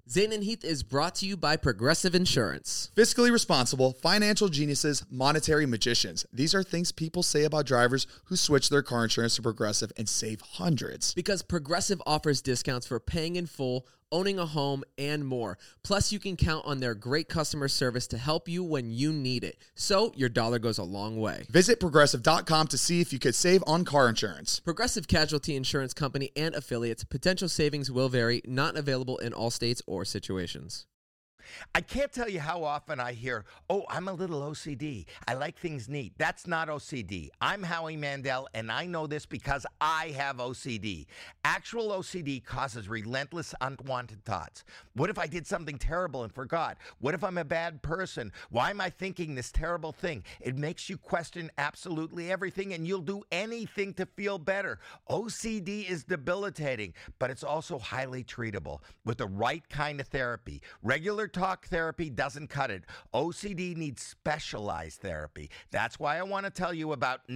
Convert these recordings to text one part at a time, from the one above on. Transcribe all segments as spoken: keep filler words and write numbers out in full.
Zane and Heath is brought to you by Progressive Insurance. Fiscally responsible, financial geniuses, monetary magicians. These are things people say about drivers who switch their car insurance to Progressive and save hundreds. Because Progressive offers discounts for paying in full, owning a home, and more. Plus, you can count on their great customer service to help you when you need it. So, your dollar goes a long way. Visit progressive dot com to see if you could save on car insurance. Progressive Casualty Insurance Company and affiliates. Potential savings will vary. Not available in all states or situations. I can't tell you how often I hear, oh, I'm a little O C D. I like things neat. That's not O C D. I'm Howie Mandel, and I know this because I have O C D. Actual O C D causes relentless unwanted thoughts. What if I did something terrible and forgot? What if I'm a bad person? Why am I thinking this terrible thing? It makes you question absolutely everything, and you'll do anything to feel better. O C D is debilitating, but it's also highly treatable with the right kind of therapy. Regular talk therapy doesn't cut it. O C D needs specialized therapy. That's why I want to tell you about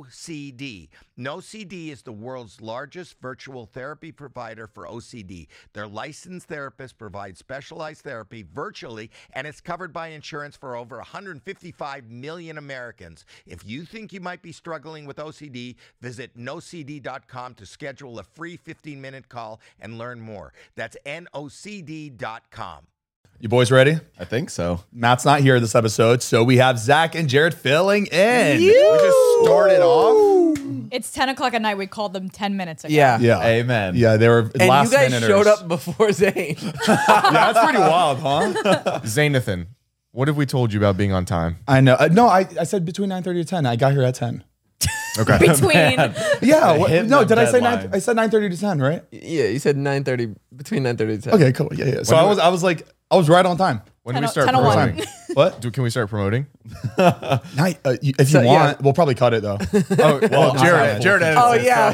NoCD. NoCD is the world's largest virtual therapy provider for O C D. Their licensed therapists provide specialized therapy virtually, and it's covered by insurance for over one hundred fifty-five million Americans. If you think you might be struggling with O C D, visit no c d dot com to schedule a free fifteen-minute call and learn more. That's N O C D dot com. You boys ready? I think so. Matt's not here this episode, so we have Zach and Jared filling in. We just started off. It's ten o'clock at night. We called them ten minutes ago. Yeah. Yeah. Amen. Yeah, they were And last you guys minuters. showed up before Zane. Yeah, that's pretty wild, huh? Zanathan, what have we told you about being on time? I know. Uh, no, I, I said between nine thirty to ten. I got here at ten. Okay. Between. Yeah. What, hitting no, the did I say deadline. nine? I said nine thirty to ten, right? Yeah, you said nine thirty, between nine thirty to ten. Okay, cool. Yeah, yeah. So When I do was, I was like, I was right on time. When do we start ten oh one. promoting? What? Do, can we start promoting? Night, uh, you- if So, you yeah. want, we'll probably cut it though. Oh, well, Jared, Jared edits Oh, it, yeah.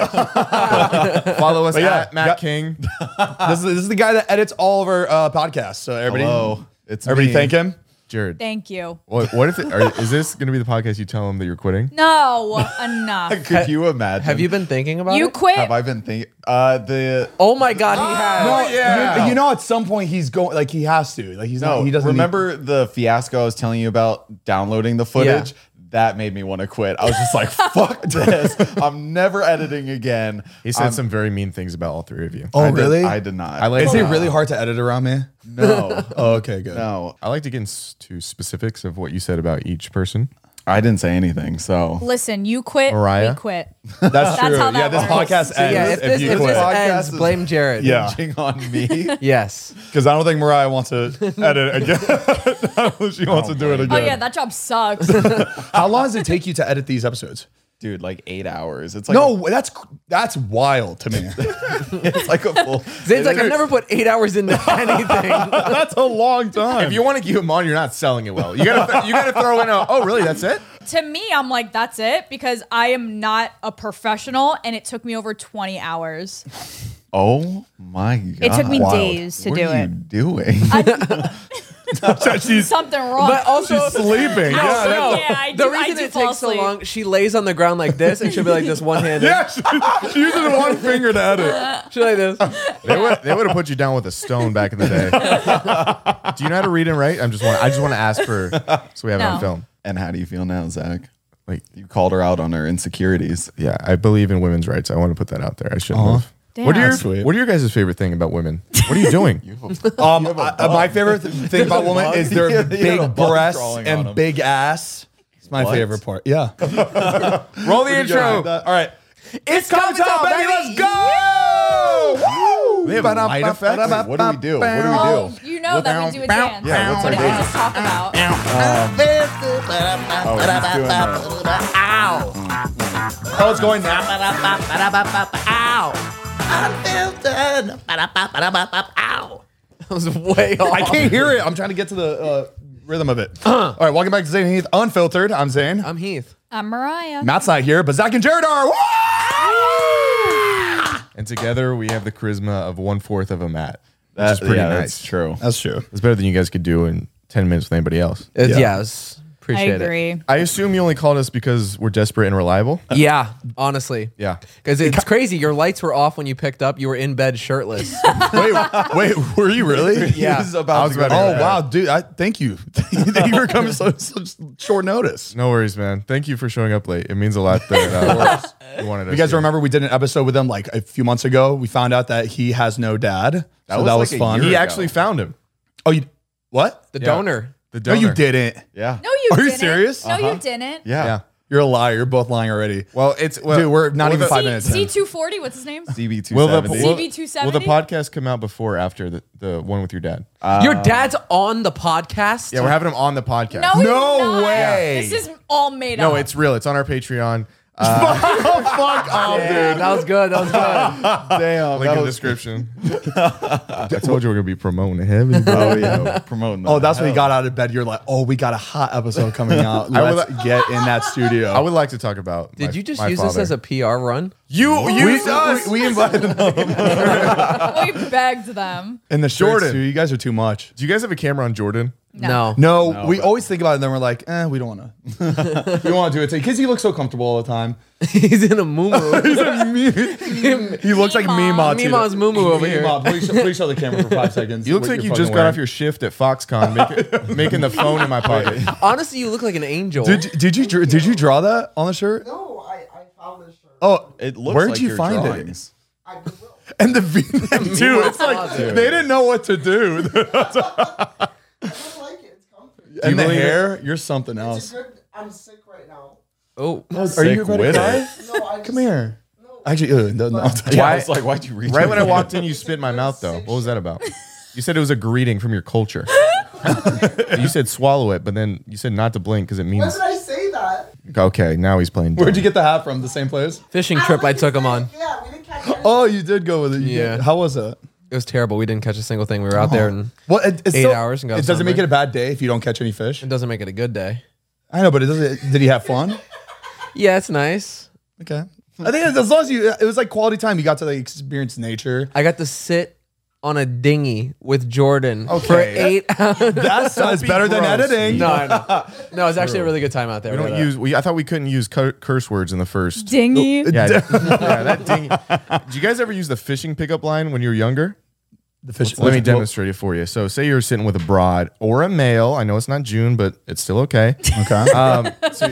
so shit. follow us But yeah, at Matt yeah. King. this, is, this is the guy that edits all of our uh, podcasts. So everybody, Hello. It's everybody me. thank him. Jared, Thank you. what, what if it, are, is this going to be the podcast you tell him that you're quitting? No, enough. Could you imagine? Have you been thinking about You it? quit. Have I been thinking? Uh, the Oh my God, he has. No, yeah. you, you know, at some point he's going, like he has to, like he's no. not. He doesn't remember the fiasco I was telling you about downloading the footage. Yeah. That made me want to quit. I was just like, "Fuck this! I'm never editing again." He said I'm- some very mean things about all three of you. Oh, I did- really? I did not. I like. Is it uh, really hard to edit around me? no, Oh, okay, good. no. I like to get into specifics of what you said about each person. I didn't say anything. So Listen, you quit. Mariah? We quit. That's, That's true. how that yeah, this works. podcast So, yeah, ends if this, you if quit. this Podcast ends, is- blame Jared. Yeah. Hinging on me. Yes. Because I don't think Mariah wants to edit again. I don't think she wants to do it again. Oh yeah, that job sucks. How long does it take you to edit these episodes? Dude, like eight hours. It's like No, that's that's wild to me. it's like a full. Zane's like, I've never put eight hours into anything. That's a long time. If you want to keep him on, you're not selling it well. You gotta, th- you gotta throw in a. Oh, really? That's it? To me, I'm like, that's it, because I am not a professional, and it took me over twenty hours. Oh my god! It took me Wild. days to what do are you it. doing? she's, Something wrong. But also, she's sleeping. No, yeah, no. Yeah, I the do- I reason do it fall takes so asleep. long, she lays on the ground like this, and she'll be like this one-handed. yeah she, she uses one finger to edit. She'll like this. They would, they would have put you down with a stone back in the day. Do you know how to read and write? I'm just want. I just want to ask for so we have it No. on film. And how do you feel now, Zach? Like, You called her out on her insecurities. yeah, I believe in women's rights. I want to put that out there. I shouldn't have. Damn. What are your That's sweet. What are your guys' favorite thing about women? What are you doing? Um, I- uh, my favorite th- thing about women is their Yeah, they had a big bug breasts crawling on and 'em. big ass. It's my What? favorite part. Yeah. Roll the intro. All right. It's Come coming on, baby. baby. Let's go. Woo! They have light effects? Wait, what do we do? What do we Oh, do? you know that we do a dance. Yeah, what's what our do you dance? guys talk about? Oh, he's doing that. Oh, it's going now. That was way off. I can't hear it. I'm trying to get to the uh, rhythm of it. All right, welcome back to Zane and Heath Unfiltered. I'm Zane. I'm Heath. I'm Mariah. Matt's not here, but Zach and Jared are. Woo! And together we have the charisma of one fourth of a Matt. Which That- is pretty yeah, nice. that's true. That's true. It's better than you guys could do in ten minutes with anybody else. It's, Yeah. yeah. it was Appreciate I agree. I assume you only called us because we're desperate and reliable. it. Yeah, honestly. Yeah. Because it's crazy. Your lights were off when you picked up. You were in bed shirtless. Wait, wait, were you really? Yeah. This is about I was to go about to Oh Yeah. wow, dude! I thank you. Thank you for coming so, such short notice. No worries, man. Thank you for showing up late. It means a lot that uh, you wanted us You guys here. remember we did an episode with him like a few months ago. We found out that he has no dad, so was that like was a fun. year He ago. actually found him. Oh, you what? The Yeah. donor. The No, donor. you didn't. Yeah. No, you Are you didn't. serious? No, you didn't. Yeah. Yeah. You're a liar. You're both lying already. Well, it's well, Dude, we're not will even the- five C- minutes in. C two forty, what's his name? C B two Will the, seventy. will, C B two will the seventy? podcast come out before or after the, the one with your dad? Your dad's on the podcast? Yeah, we're having him on the podcast. No, he's No not. way. This is all made No, up. it's real. It's on our Patreon. Oh fuck off, Damn, that was good. That was good. Damn. Link that in the was- description. I told you we're gonna be promoting heavy. Bro. Oh yeah. Promoting that. Oh, that's when you got out of bed. You're like, oh, we got a hot episode coming out. I would Let's get in that studio. I would like to talk about. Did my- you just my use this father. as a P R run? You we, used us? we, we invited them we begged them. in the shirts, Jordan. too. You guys are too much. Do you guys have a camera on Jordan? No. No, No, we but- always think about it, and then we're like, eh, we don't want to. we don't want to do it because he looks so comfortable all the time. He's in a moo He looks like Meemaw. Meemaw. too. Meemaw's moo-moo over here. Meemaw, please, please show the camera for five seconds. You look what like you're you fucking just got wearing. off your shift at Foxconn, making, making the phone in my pocket. Honestly, you look like an angel. Did did you dr- did you draw that on the shirt? No, I, I found this shirt. Oh, It looks where'd like you your find drawings. I Goodwill. it? And the V-neck too. It's like Dude. they didn't know what to do. I don't like it. It's comfy. and the believe it? hair, you're something It's else. good. I'm sick right now. oh, Are Sick you ready to with cry? it. No, I just, Come here. No. Actually, uh, no, no. Yeah, Why- I was like, why'd you reach? Right when I out? walked in, you spit in my mouth, though. What was that about? You said it was a greeting from your culture. You said swallow it, but then you said not to blink because it When means. did I say that? Okay, now he's playing. Where'd dumb. you get the hat from? The same place? fishing I trip don't I think took you him said- on. Yeah, we didn't catch it. Oh, you did go with it. You Yeah. did. How was it? It was terrible. We didn't catch a single thing. We were out there, and Well, it, it's Eight still- hours and got It doesn't make it sunburned. a bad day if you don't catch any fish. it doesn't make it a good day. I know, but it doesn't. Did he have fun? Yeah, it's nice. Okay. I think as long as you, it was like quality time. You got to like experience nature. I got to sit on a dinghy with Jordan for Okay. eight hours. That's it's be better than gross. editing. No, I know. No, it's actually a really good time out there. We don't had a- use. We I thought we couldn't use cur- curse words in the first. Dingy. Yeah, yeah, that ding. Did you guys ever use the fishing pickup line when you were younger? The fish. Let me demonstrate it for you. So, say you're sitting with a broad or a male. I know it's not June, but it's still okay. Okay. Um, so,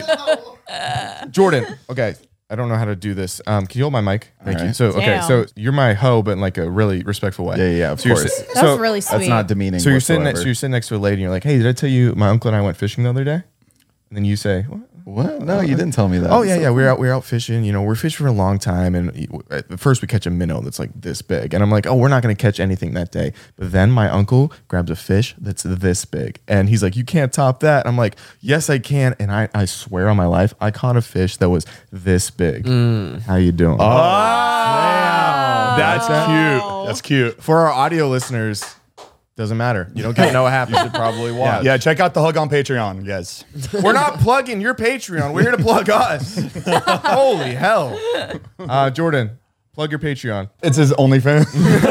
Jordan, okay. I don't know how to do this. Um, can you hold my mic? Thank you. right. So, okay, Damn. so you're my hoe, but in like a really respectful way. Yeah, yeah, yeah, of so you're course. sit- That so, was really sweet. That's not demeaning. So you're sitting next. whatsoever. So you're sitting next to a lady, and you're like, "Hey, did I tell you my uncle and I went fishing the other day?" And then you say, "What?" What? No, you didn't tell me that. Oh yeah, yeah. We're out. We're out fishing. You know, we're fishing for a long time, and at first we catch a minnow that's like this big, and I'm like, oh, we're not gonna catch anything that day. But then my uncle grabs a fish that's this big, and he's like, you can't top that. I'm like, yes, I can, and I, I swear on my life, I caught a fish that was this big. How you doing? That's cute. That's cute. For our audio listeners, doesn't matter. You don't get to know what happened. You should probably watch. Yeah, check out the hug on Patreon, guys. We're not plugging your Patreon. We're here to plug us. Holy hell. Uh, Jordan, plug your Patreon. It's his OnlyFans.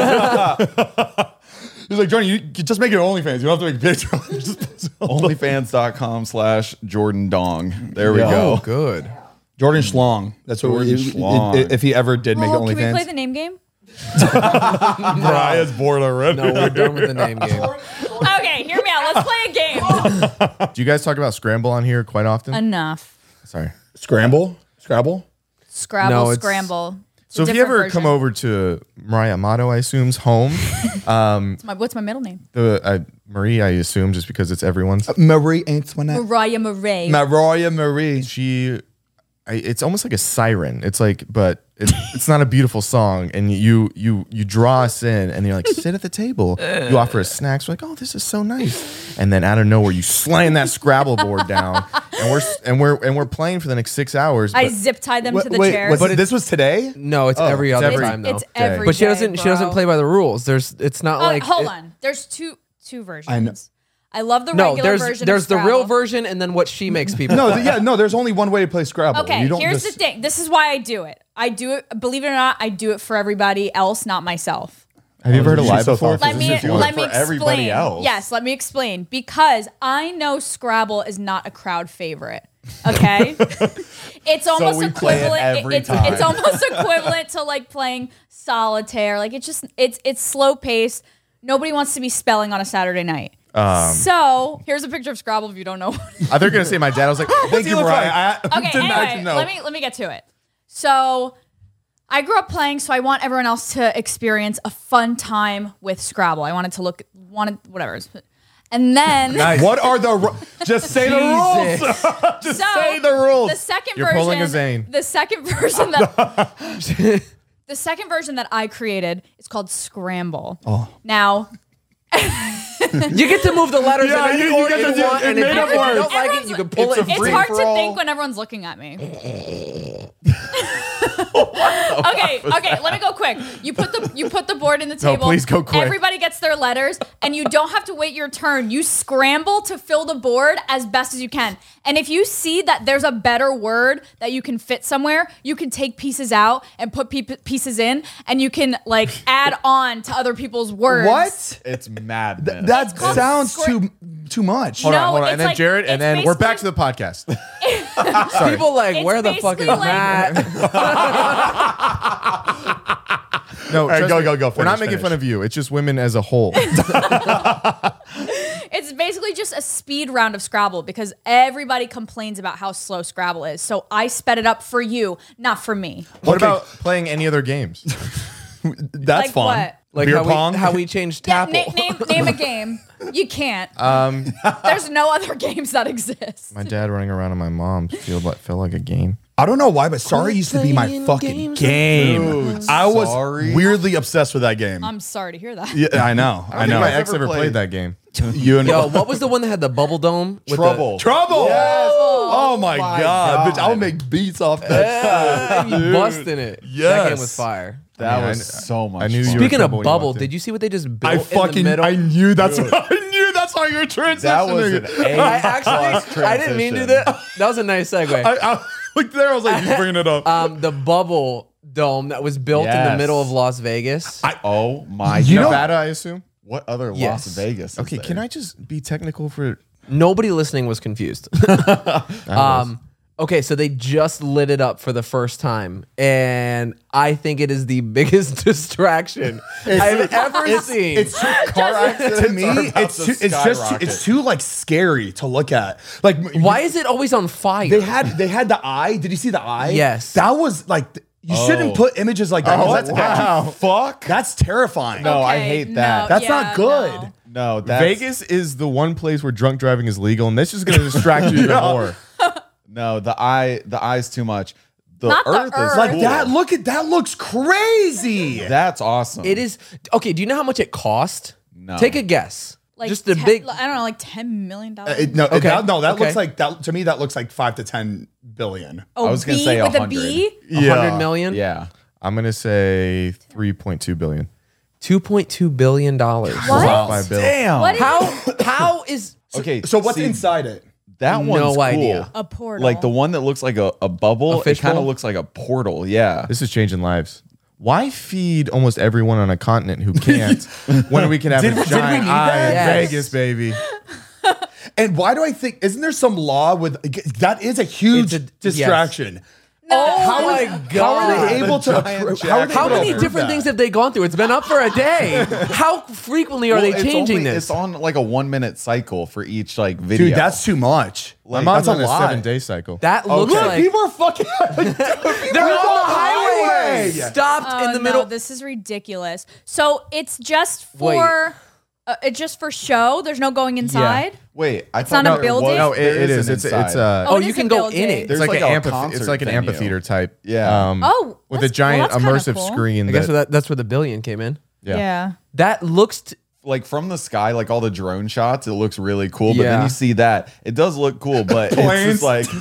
He's like, Jordan, you, you just make your OnlyFans. You don't have to make Patreon. Just post it on the- OnlyFans.com slash Jordan Dong. There we Yeah. go. good. Jordan Schlong. That's what Jordan we, Schlong. if he ever did make Oh, an can we play OnlyFans. the name game? Brian's bored already. No, we're done with the name game. Okay, hear me out. Let's play a game. Do you guys talk about Scramble on here quite often? Enough. Sorry. Scramble? Scrabble? Scrabble, No, it's- scramble. It's So a if you ever different come version. over to Mariah Amato, I assume's home, um, My- what's my middle name? the uh, Marie, I assume, just because it's everyone's. Marie Antoinette. Mariah Marie. Mariah Marie. She, I, it's almost like a siren. It's like, but it's, it's not a beautiful song. And you you you draw us in, and you're like, sit at the table. You offer us snacks. We're like, oh, this is so nice. And then out of nowhere, you slam that Scrabble board down, and we're and we're and we're playing for the next six hours. I but- zip tied them Wait, to the wait, chairs. was it- this was today? No, it's Oh, every it's other every- time though. It's every but she day, doesn't. She doesn't bro. play by the rules. There's. It's not Oh, like. hold it- on. There's two two versions. I know. I love the No, regular there's version. there's of the real Scrabble. version and then what she makes people. No, th- yeah, no, there's only one way to play Scrabble. Okay, you don't here's just, the thing. This is why I do it. I do it. Believe it or not, I do it for everybody else, not myself. Have you ever heard of She's live so before? thoughtful. Let me do it let me for everybody explain. else. Yes, let me explain because I know Scrabble is not a crowd favorite. Okay, it's almost we play it equivalent. every it's time. it's almost equivalent to like playing solitaire. Like it's just it's it's slow paced. Nobody wants to be spelling on a Saturday night. Um, so here's a picture of Scrabble if you don't know. I thought you were gonna say my dad. I was like, Thank you, Brian. I, I Okay, didn't actually anyway, know. let me let me get to it. So I grew up playing, so I want everyone else to experience a fun time with Scrabble. I wanted to look wanted whatever. And then What are the ru- just say the rules? Just so say the rules. The second You're version, pulling a Zane. the second version that the second version that I created is called Scramble. Oh. Now You get to move the letters Yeah, in any you- you order get you to do- want, it and if made you up don't words. like it, you can pull It's it. a it's free hard for to all. think when everyone's looking at me. okay, okay, let me go quick. You put the you put the board in the table. please go quick. Everybody gets their letters, and you don't have to wait your turn. You scramble to fill the board as best as you can. And if you see that there's a better word that you can fit somewhere, you can take pieces out and put pe- pieces in, and you can like add on to other people's words. What? It's madness. That called sounds scra- too too much. Hold No, on, hold on. it's And then like- Jared, and it's then we're back to basically- the podcast. People like, It's where the fuck is basically like- Matt? No, right, trust go, me, go, go. We're not Finish, making finish. fun of you. It's just women as a whole. It's basically just a speed round of Scrabble because everybody complains about how slow Scrabble is. So I sped it up for you, not for me. What about playing any other games? That's Like fun. what? Like Beer how pong? we how we changed Yeah, Tapple. na- name name a game. You can't. Um, There's no other games that exist. my dad running around on my mom feel like felt like a game. I don't know why, but Sorry used to be my playing fucking games game. I was Sorry. weirdly obsessed with that game. I'm sorry to hear that. yeah, I know. I, I think know. my I've ex ever ever played. played that game. You and Yo, what was the one that had the bubble dome? with Trouble. Trouble. Oh, my, my god. God. Bitch, I would make beats off The, that. yeah, you busting it. That Yes. game was fire. That I mean, was I- so much I knew fun. you were Speaking of trouble when you bubble, walked in. did you see what they just built I in the fucking middle? I knew that's what I knew that's how you're transitioning. That was an A I actually, plus I didn't mean to do transition. that. That was a nice segue. I, I looked there, I was like, he's bringing it up. Um, the bubble dome that was built in the Yes. middle of Las Vegas. Oh my You know- god. Nevada, I assume. What other Yes. Las Vegas? Is Okay, there? can I just be technical for? Nobody listening was confused. um, okay, so they just lit it up for the first time, and I think it is the biggest distraction I've ever seen. It's too, car accidents to me. are about It's to too, it's just too, skyrocket. it's too like scary to look at. Like Why is it always on fire? they had they had the eye? Did you see the eye? Yes. That was like you shouldn't Oh. put images like that. 'cause Oh, that's wow. fuck. That's terrifying. No, I Okay, hate that. no, That's yeah, not good. no. No, that's Vegas is the one place where drunk driving is legal, and this is going to distract you even Yeah. more. No, the eye, the eye's too much. The Not the earth is earth. Like cool. that. Look at that. Looks crazy. That's awesome. It is okay. Do you know how much it cost? No. Take a guess. Like Just the ten- big. I don't know, like ten million dollars. Uh, it- no, Okay, that, no, that okay. looks like that to me. That looks like five to ten billion. oh, I was gonna B say with a one hundred. B. A hundred million. Yeah. I'm going to say three point two billion. Two point two billion dollars. What? Off by Bill. Damn. What is How? How is? Okay. So what's see, inside it? that No one's cool. idea. a portal? Like the one that looks like a, a bubble. A it kind fishbowl? of looks like a portal. Yeah. This is changing lives. Why feed almost everyone on a continent who can't when we can have Did- a did we giant need eye that? in Yes. Vegas, baby? And why do I think? Isn't there some law with that? Is a huge It's a- distraction. Oh How my is- How are god! they able to? giant appro- How, are they How able to many approve different that? things have they gone through? It's been up for a day. How frequently are Well, they it's changing only- this? It's on like a one minute cycle for each like video. Dude, that's too much. I'm that's on a lot. seven day cycle. that looks Look, like people are fucking. they're on the highway. Stopped Oh, in the no, middle. this is ridiculous. So it's just Wait. for uh, it's just for show. There's no going inside. Wait, I It's thought not a there building? was- No, it, there it is. an It's it's inside. uh, Oh, oh, it you is can a go building. in it. There's it's like, like an a amphitheater. concert It's like an venue. amphitheater type. Yeah. Um, Oh, with a that's- giant well, that's kinda immersive cool. screen. I guess that, that, that's where the billion came in. yeah. Yeah. That looks. T- like from the sky, like all the drone shots, it looks really cool. But then Yeah. you see that it does look cool, but it's Planes. just like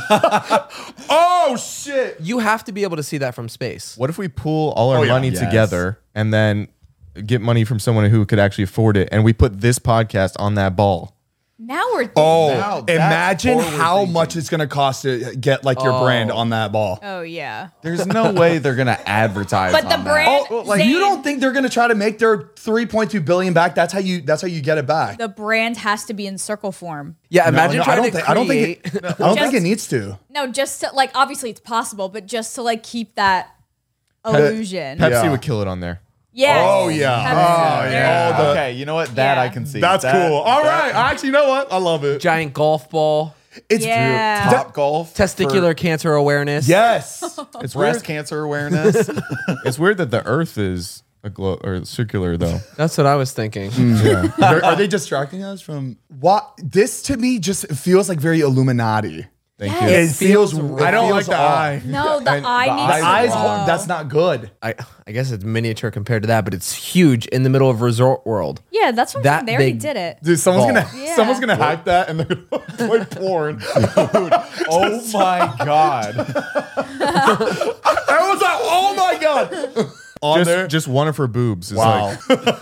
Oh shit! you have to be able to see that from space. What if we pool all our Oh, yeah. money Yes. together and then get money from someone who could actually afford it, and we put this podcast on that ball? Now we're Oh, Now that's imagine forward how thinking. much it's gonna cost to get like your brand on that ball. Oh yeah. There's no way they're gonna advertise. But the on that. brand, Oh, like Zayn, you don't think they're gonna try to make their three point two billion back? That's how you. That's how you get it back. the brand has to be in circle form. Yeah, No, imagine no, I trying don't to think. I don't think. create. It, I don't think Just- it needs to. No, just to like obviously it's possible, but just to like keep that illusion. Pepsi Yeah. would kill it on there. Yes. Oh, yeah. Pepsi. Oh, There yeah. you Oh, go. the- okay, you know what? That Yeah. I can see. That's That- cool. All that- right. Actually, you know what? I love it. Giant golf ball, It's Yeah. Top golf, testicular cancer awareness. Yes. It's for breast weird. cancer awareness. It's weird that the Earth is a glow or circular though. That's what I was thinking. Yeah. are, are they distracting us from what? This to me just feels like very Illuminati. Thank Yes. you. It feels. feels it I don't like feels the off. eye. No, the And eye the needs The to eyes. grow. That's not good. I I guess it's miniature compared to that, but it's huge in the middle of Resort World. Yeah, that's what I'm That saying. They already big- did it. Dude, someone's Ball. gonna Yeah. someone's gonna hack that and they're gonna play porn. oh my god! I was like, oh my god. On Just, there. just one of her boobs is Wow.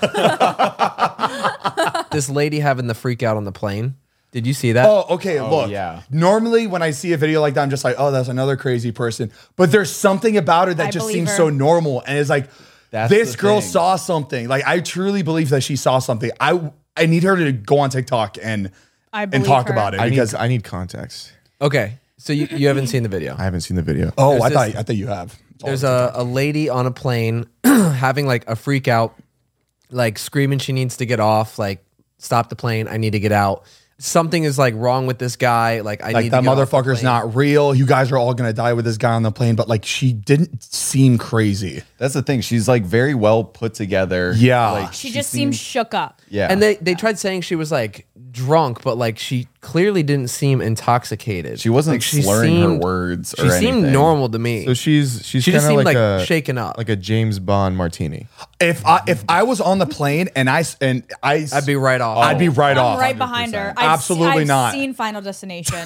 like This lady having the freak out on the plane. Did you see that? Oh, okay. look, yeah. normally when I see a video like that, I'm just like, oh, that's another crazy person. But there's something about her that I just believe seems her. so normal, and it's like, That's this the girl thing. saw something. Like, I truly believe that she saw something. I I need her to go on TikTok and I and believe talk her. about it I need because. I need context. Okay, so you, you haven't seen the video. I haven't seen the video. oh, there's I this- thought I thought you have. It's all There's TikTok. a, a lady on a plane having like a freak out, like screaming she needs to get off, like stop the plane, I need to get out. Something is like wrong with this guy. Like I like need that to get off the motherfucker's plane. not real. You guys are all gonna die with this guy on the plane, but like she didn't seem crazy. That's the thing. She's like very well put together. Yeah. like She, just seems shook up. Yeah, And they they tried saying she was like drunk, but like she clearly didn't seem intoxicated. she wasn't Like, she slurring her seemed- words. She or seemed anything. normal to me. So she's she's She just kind of seemed, like, like, a shaken up. like a James Bond martini. If I if I was on the plane and I s- and I I'd be right off. I'd be right I'm off. right behind her. I've Absolutely I've not. seen Final Destination.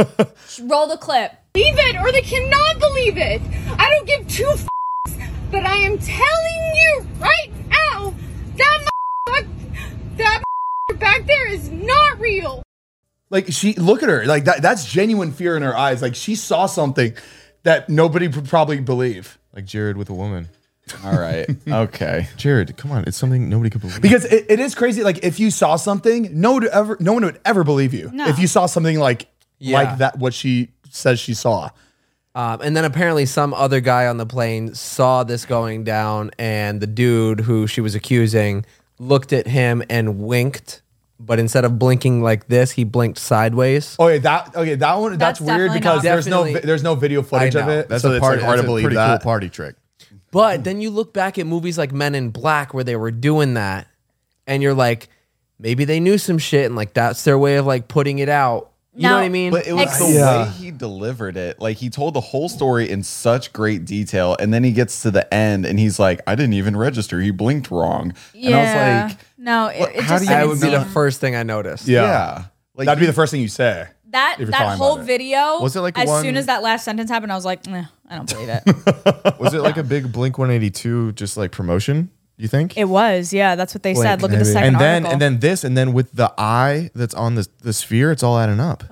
Roll the clip. believe it or they cannot believe it. I don't give two f***s, but I am telling you right now, that m- that m- back there is not real. Like she look at her like that. That's genuine fear in her eyes. Like she saw something that nobody would probably believe. Like Jared with a woman. All right. Okay. Jared, come on, it's something nobody could believe. Because it, it is crazy. Like if you saw something, no one would ever, no one would ever believe you. No. If you saw something like Yeah. like that, what she says she saw. Um, and then apparently some other guy on the plane saw this going down, and the dude who she was accusing looked at him and winked, but instead of blinking like this, he blinked sideways. Oh yeah, that okay. That one that's, That's weird definitely because not- there's no Definitely- vi- there's no video footage I of know. it. That's so a it's party. like hard that's to a believe pretty that. cool party trick. But then you look back at movies like Men in Black where they were doing that, and you're like, maybe they knew some shit, and like that's their way of like putting it out. You know Now- what I mean? But it was Ex- the Yeah. way he delivered it. Like he told the whole story in such great detail, and then he gets to the end, and he's like, "I didn't even register. He blinked wrong." And I was like, no, it, what- it how just do you that didn't would be the seem- first thing I noticed. Yeah. "Yeah, like That'd be he- the first thing you say. that if you're that talking whole about it. video. Was it like as one- soon as that last sentence happened, I was like, "Nah, I don't believe it. Was it like a big Blink one eighty-two just like promotion? You think? It was, yeah. That's what they Blink, said. Look at the maybe. second and then article. and then this and then with the eye that's on the the sphere, it's all adding up.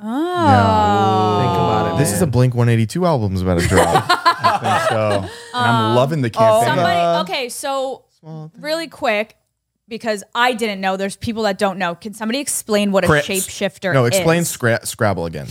oh, Think about it. This is a Blink one eighty-two album's about to drop. I think so. And I'm loving the campaign. somebody. Okay, so really quick, because I didn't know. There's people that don't know. Can somebody explain what a Crips. shapeshifter no, is? explain scra- Scrabble again.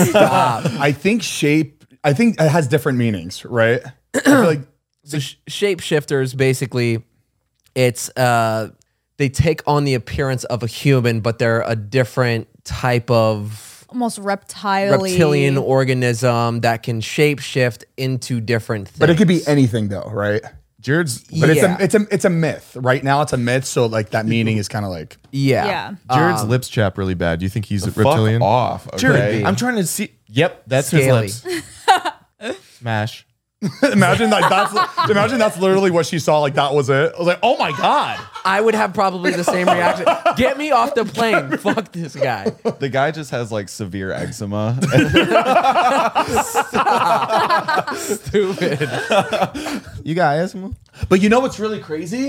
I think shape. I think it has different meanings, right? I feel like So sh- shapeshifters basically, it's uh, they take on the appearance of a human, but they're a different type of Almost reptile. reptilian organism that can shapeshift into different things. but it could be anything though, right? Jared's But Yeah. it's a it's a it's a myth. Right now it's a myth, so like that meaning is kind of like yeah. Yeah. Jared's lips chap really bad. Do you think he's a fuck reptilian? off." Okay? Jared, I'm trying to see. Yep, that's Scaly. his lips. Smash. imagine like that's imagine that's literally what she saw. Like that was it. I was like, oh my god. I would have probably the same reaction. Get me off the plane. Fuck this guy. The guy just has like severe eczema. Stupid. You got asthma? But you know what's really crazy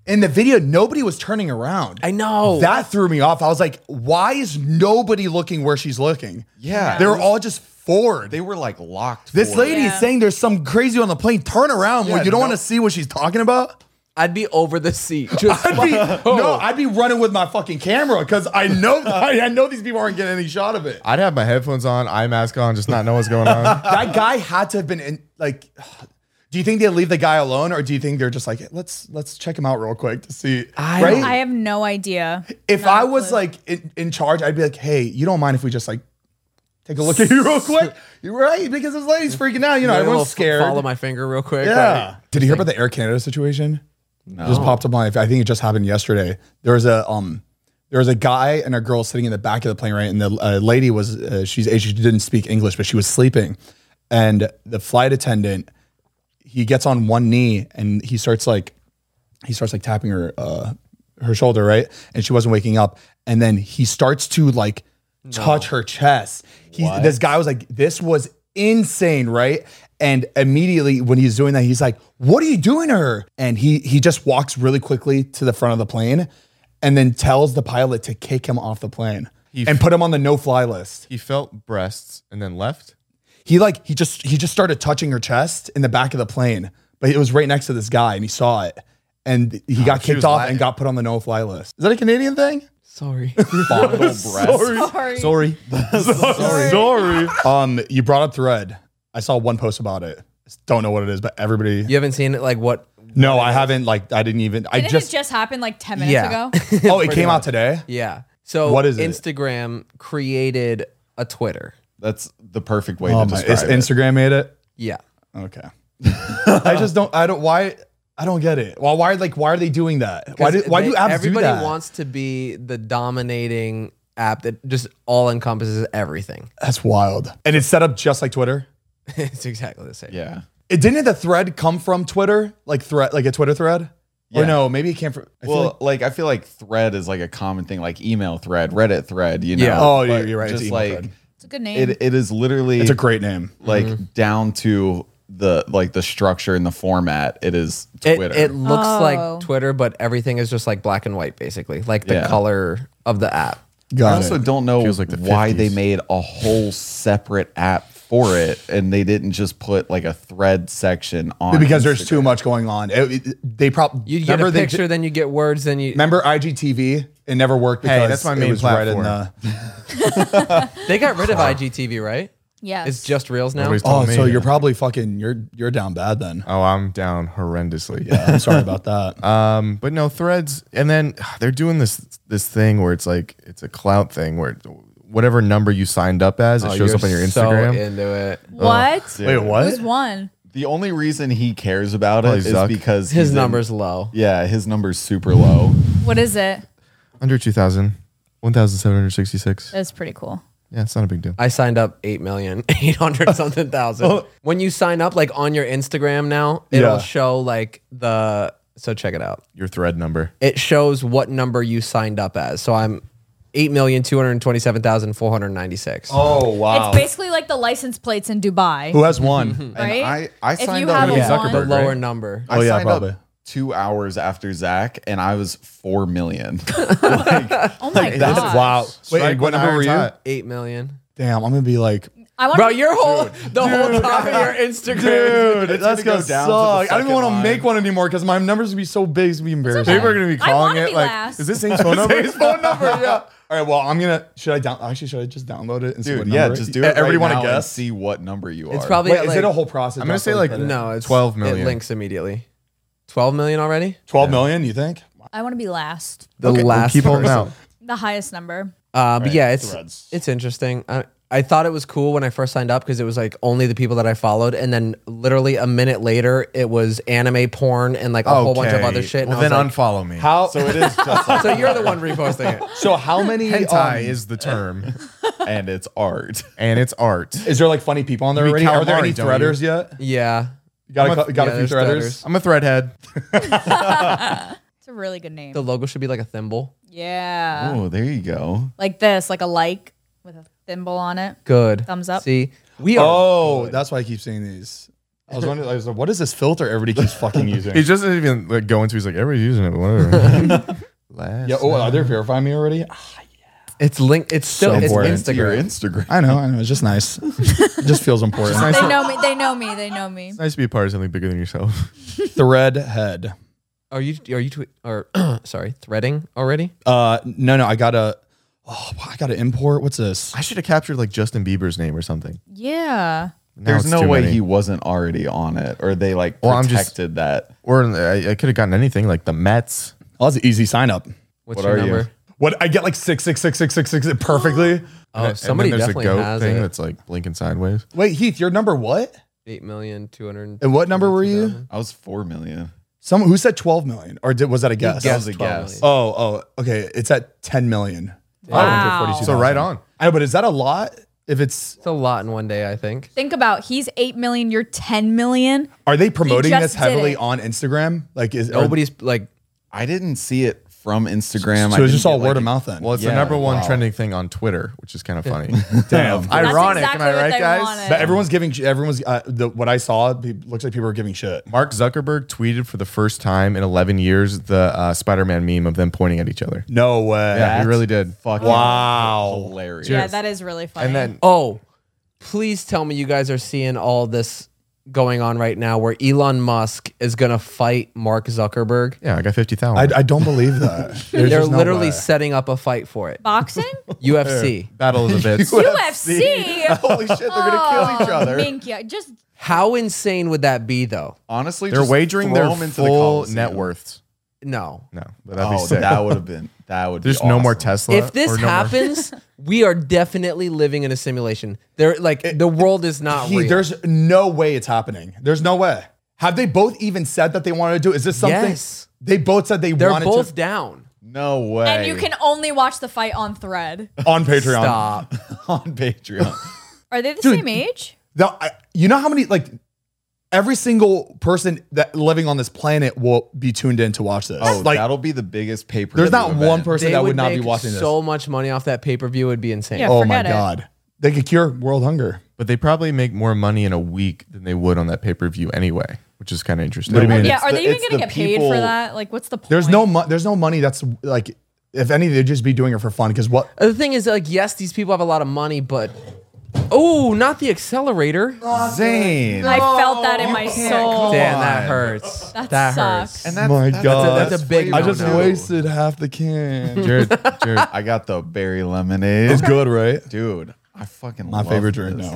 in the video, nobody was turning around. I know. That threw me off. I was like, why is nobody looking where she's looking? Yeah. They were all just forward. They were like locked. This forward. lady is Yeah. saying there's some crazy on the plane. Turn around. Yeah, when you don't no- want to see what she's talking about. I'd be over the seat. Just I'd be, no, I'd be running with my fucking camera because I know I, I know these people aren't getting any shot of it. I'd have my headphones on, eye mask on, just not know what's going on. That guy had to have been in, like. Do you think they leave the guy alone, or do you think they're just like, let's let's check him out real quick to see? I right? don't- I have no idea. If Not I a was clue. like in, in charge, I'd be like, hey, you don't mind if we just like take a look at you real quick? You're right, because this lady's freaking out. You know, Maybe everyone's we'll scared. Follow my finger real quick. Yeah. Did you hear about the Air Canada situation? No. It just popped up on. I think it just happened yesterday. There was a um, there was a guy and a girl sitting in the back of the plane, right? And the uh, lady was uh, she's Asian, she didn't speak English, but she was sleeping, and the flight attendant, he gets on one knee and he starts like he starts like tapping her uh, her shoulder, right? And she wasn't waking up, and then he starts to like touch her chest. He, this guy was like, this was insane, right? And immediately when he's doing that, he's like, what are you doing to her? And he he just walks really quickly to the front of the plane and then tells the pilot to kick him off the plane He and put him on the no-fly list. He felt breasts and then left. He like he just he just started touching her chest in the back of the plane, but it was right next to this guy and he saw it. And he got she kicked was off Latin. and got put on the no-fly list. Is that a Canadian thing? Sorry. Fondle breast. Sorry. Sorry. Sorry. Sorry. Um, you brought up Thread. I saw one post about it. Don't know what it is, but everybody. You haven't seen it? Like what? No, I haven't. Like, I didn't even. I Didn't just. it just happen like ten minutes Yeah. ago? oh, it Pretty came out much. today. Yeah. So What is it? Instagram created a Twitter. That's the perfect way Oh to my! describe Is it. Instagram made it? Yeah. Okay. I just don't. I don't. Why? I don't get it. Well, why? Like, why are they doing that? Why do? Why They- do apps do everybody that? wants to be the dominating app that just all encompasses everything. That's wild. And it's set up just like Twitter. It's exactly the same. Yeah. It didn't the thread come from Twitter, like thread, like a Twitter thread, Yeah. or no? Maybe it came from. I feel Well, like- like, I feel like thread is like a common thing, like email thread, Reddit thread, you know? Yeah. Oh, But you're, you're right. It's Just email like thread. It's a good name. it, it is literally It's a great name. like down to the like the structure and the format. It is It, Twitter. it looks Oh. like Twitter, but everything is just like black and white, basically, like the Yeah. color of the app. I Got also it. don't know Feels like the why they fifties. made a whole separate app for it, and they didn't just put like a thread section on Because there's Instagram. too much going on. It- it- they probably You get a picture, then you get words, then you. remember I G T V? It never worked because Hey, that's my it main was right in platform. the. They got rid of I G T V, right? yes. It's just Reels now. Nobody's Oh, told me. so you're probably fucking you're you're down bad then. Oh, I'm down horrendously. Yeah, I'm sorry about that. Um, but no Threads, and then they're doing this this thing where it's like it's a clout thing where whatever number you signed up as, it Oh, shows you're up on your so Instagram. into it. what? Wait, what? Who's one? The only reason he cares about Probably it is Zuck. because His he's in- number's low. yeah, his number's super low. What is it? Under two thousand, one thousand seven hundred sixty-six. That's pretty cool. Yeah, it's not a big deal. I signed up eight million, eight hundred something thousand. When you sign up, like on your Instagram now, it'll Yeah. show like the. So check it out. Your Thread number. It shows what number you signed up as. So I'm eight million two hundred twenty-seven thousand four hundred ninety-six. Oh wow. It's basically like the license plates in Dubai, Who has one? right? I- I if signed you up have a with The one, Zuckerberg. lower right? number. Oh, I yeah, signed probably. up two hours after Zach, and I was four million. oh my god, That's wow. Wait, Strike and what when the number were iron's you? hot. eight million. Damn, I'm gonna be like, I want Bro, your whole the whole top of your Instagram. dude, that's gonna gonna go down suck. to the I don't even want to second make one anymore because my numbers would be so big, it's gonna be embarrassing. People are gonna be I calling wanna it be like, last. is this Zane's phone number? His phone number, yeah. All right, well, I'm gonna. Should I down? Actually, should I just download it and see Dude, what yeah, number? just do it. Everybody right want now to and guess? see what number you are. It's probably Wait, at is like, it a whole process? I'm gonna Just say so like we put it- no, it's twelve million. It links immediately. twelve million already. twelve million. You think? I want to be last, The Okay, we'll last keep holding person. out. the highest number. Uh, but yeah, it's Threads. it's interesting. I, I thought it was cool when I first signed up because it was like only the people that I followed, and then literally a minute later, it was anime porn and like a whole bunch of Okay. other shit. And Well, I then was unfollow me. How? So it is just like, so you're the one reposting it. So how many? Hentai um, is the term, and it's art. and it's art. Is there like funny people on there You already? Are there calamari, any don't you? threaders yet? Yeah, You got I'm a, a- got yeah, a few there's threaders. threaders. I'm a threadhead. It's a really good name. the logo should be like a thimble. yeah, Oh, there you go. like this, like a like with a thimble on it. Good. Thumbs up. See, we are. Oh, that's why I keep seeing these. I was wondering, I was like, what is this filter everybody keeps fucking using? He just doesn't even like go into. He's like, everybody's using it, but whatever. Last yeah. Oh, are they verifying me already? It's linked. It's still So it's important. To your Instagram. Instagram. I know. I know. It's just nice. It just feels important. They know me. They know me. They know me. It's nice to be a part of something bigger than yourself. Thread head. Are you are you tw- or sorry threading already? Uh, no, no. I gotta. Oh, I gotta import. What's this? I should have captured like Justin Bieber's name or something. Yeah. Now There's it's no too way many. he wasn't already on it, or they like Well, I'm just- protected that. Or I, I could have gotten anything like the Mets. Oh, that's an easy sign up. What's What your are you? number? What I get like six six six six six six perfectly. Oh, And somebody then there's definitely a goat has thing it. that's like blinking sideways. Wait, Heath, your number what? Eight million two hundred. And what number were you? I was four million. Someone who said twelve million, or did, was that a guess? That was a twelve guess. million. Oh, oh, okay. It's at ten million. Wow. So right on. I know, but is that a lot? If it's, It's a lot in one day, I think. Think about he's eight million. You're ten million. are they promoting just this did heavily it. on Instagram? Like, is are- Nobody's like. I didn't see it from Instagram. So I it's just didn't all get, word like, of mouth then. Well, it's Yeah, the number one wow. trending thing on Twitter, which is kind of funny. Damn. Ironic, exactly am I what right, they guys? wanted. But everyone's giving. Everyone's uh, the what I saw. It looks like people are giving shit. Mark Zuckerberg tweeted for the first time in eleven years the uh, Spider-Man meme of them pointing at each other. No way. Yeah, he really did. Fucking Wow. hilarious. Yeah, that is really funny. And then Oh, please tell me you guys are seeing all this going on right now, where Elon Musk is gonna fight Mark Zuckerberg. yeah, I got fifty thousand. I, I don't believe that. There's They're just no literally way. setting up a fight for it. boxing, U F C. Battle of the Bits. U F C. Holy shit, they're gonna kill each other. Minky, just How insane would that be, though? Honestly, They're just wagering throw their 'em into the full Coliseum. net worths. No. No, but that'd be Oh, sick. that would have been. That would. There's be no more awesome. Tesla. If this or no more- happens, we are definitely living in a simulation. There, like the world is not He- real. there's no way it's happening. There's no way. Have they both even said that they wanted to do? Is this something? Yes. They both said they They're wanted both to down. No way. and you can only watch the fight on Thread. on Patreon. Stop. on Patreon. Are they the Dude. same age? Now, I, you know how many like every single person that living on this planet will be tuned in to watch this. Oh, like that'll be the biggest paper. there's not one person They that would, would not be make watching this. so much money off that pay per view. It'd be insane. Yeah. Oh my forget it. god, they could cure world hunger. But they probably make more money in a week than they would on that pay-per-view anyway, which is kind of interesting. What do you mean? Yeah, It's are the- they even it's gonna the get paid people- for that? Like, what's the point? There's no mo- there's no money that's like if any they'd just be doing it for fun because what Uh, The thing is, like, yes, these people have a lot of money, but oh, not the accelerator. Zane. I felt that in my soul. Damn, that hurts. That that sucks. hurts. And that's, My that's, God. That's a- that's a big I just no-no. wasted half the can. Jared, Jared, I got the berry lemonade. It's good, right? Dude. I fucking My love favorite drink this. now.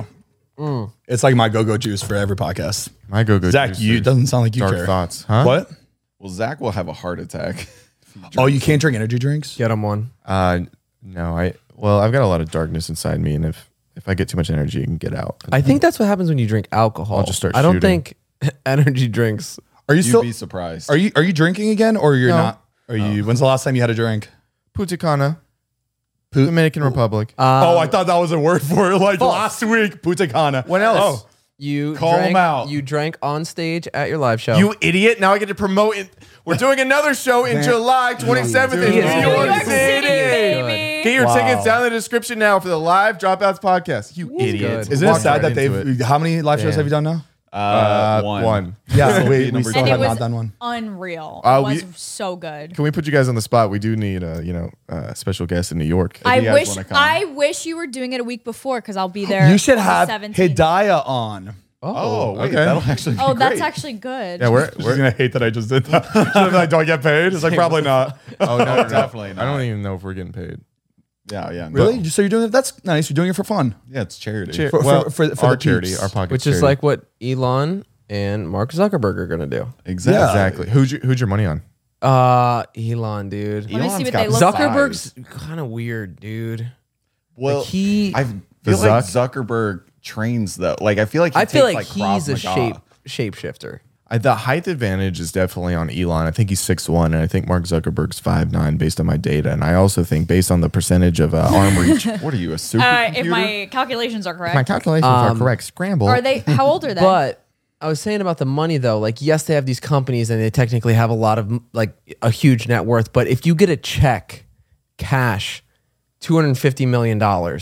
It's like my go-go juice for every podcast. my go-go. Zach, juice you is doesn't sound like you dark care. thoughts, huh? What? Well, Zach will have a heart attack. Oh, you can't drink energy drinks? Get him one. Uh, no, I. Well, I've got a lot of darkness inside me, and if if I get too much energy, it can get out. I think that's what happens when you drink alcohol. I'll just start I don't shooting. think energy drinks. Are you You'd still be surprised. Are you are you drinking again or you're No. not? Are you when's the last time you had a drink? Puticana, Dominican Republic. oh, I thought that was a word for it like last week. Puticana. When else? You Call drank, him out. You drank on stage at your live show. You idiot! Now I get to promote it. We're doing another show in July twenty-seventh in Dude. New New York New York City. City, baby. Get your Wow. tickets down in the description now for the live Dropouts podcast. You idiot! good. Isn't it Walked sad right that into they've it. how many live shows Damn. have you done now? uh, Uh, one. one. Yeah, we, we number still And have it was not done one. unreal. Uh, it was we- so good. Can we put you guys on the spot? We do need a you know a special guest in New York. I you guys wish wanna come. I wish you were doing it a week before because I'll be there. You should on the have seventeenth. Hidayah on. Oh, wait, okay. that'll actually be Oh, that's great. actually good. Yeah, we're, She's we're gonna hate that I just did that. She's gonna be like, do I get paid? It's like probably not. oh no, no, no. definitely I not. don't even know if we're getting paid. Yeah, yeah. no. Really? So you're doing it? That's nice. You're doing it for fun. Yeah, it's charity. Cheer- For- for- well, for- for our the charity, peeps. our pocket, which is like what Elon and Mark Zuckerberg are gonna do. Exactly. Yeah. exactly. Who's your, who's your money on? Uh, Elon, dude. Let me see Elon's what got they look size. Zuckerberg's kind of weird, dude. Well, Like, he- I The feel like Zuck? Zuckerberg trains though. Like I feel like he I feel like, takes, like, he's a Krav shape Maga. shapeshifter. I, the height advantage is definitely on Elon. I think he's six one, and I think Mark Zuckerberg's five nine based on my data. And I also think based on the percentage of uh, arm reach. What are you, a super? Uh, if my calculations are correct. My calculations are correct. Scramble. Are they? How old are they? But I was saying about the money though. Like, yes, they have these companies and they technically have a lot of like a huge net worth. But if you get a check, cash, two hundred fifty million dollars.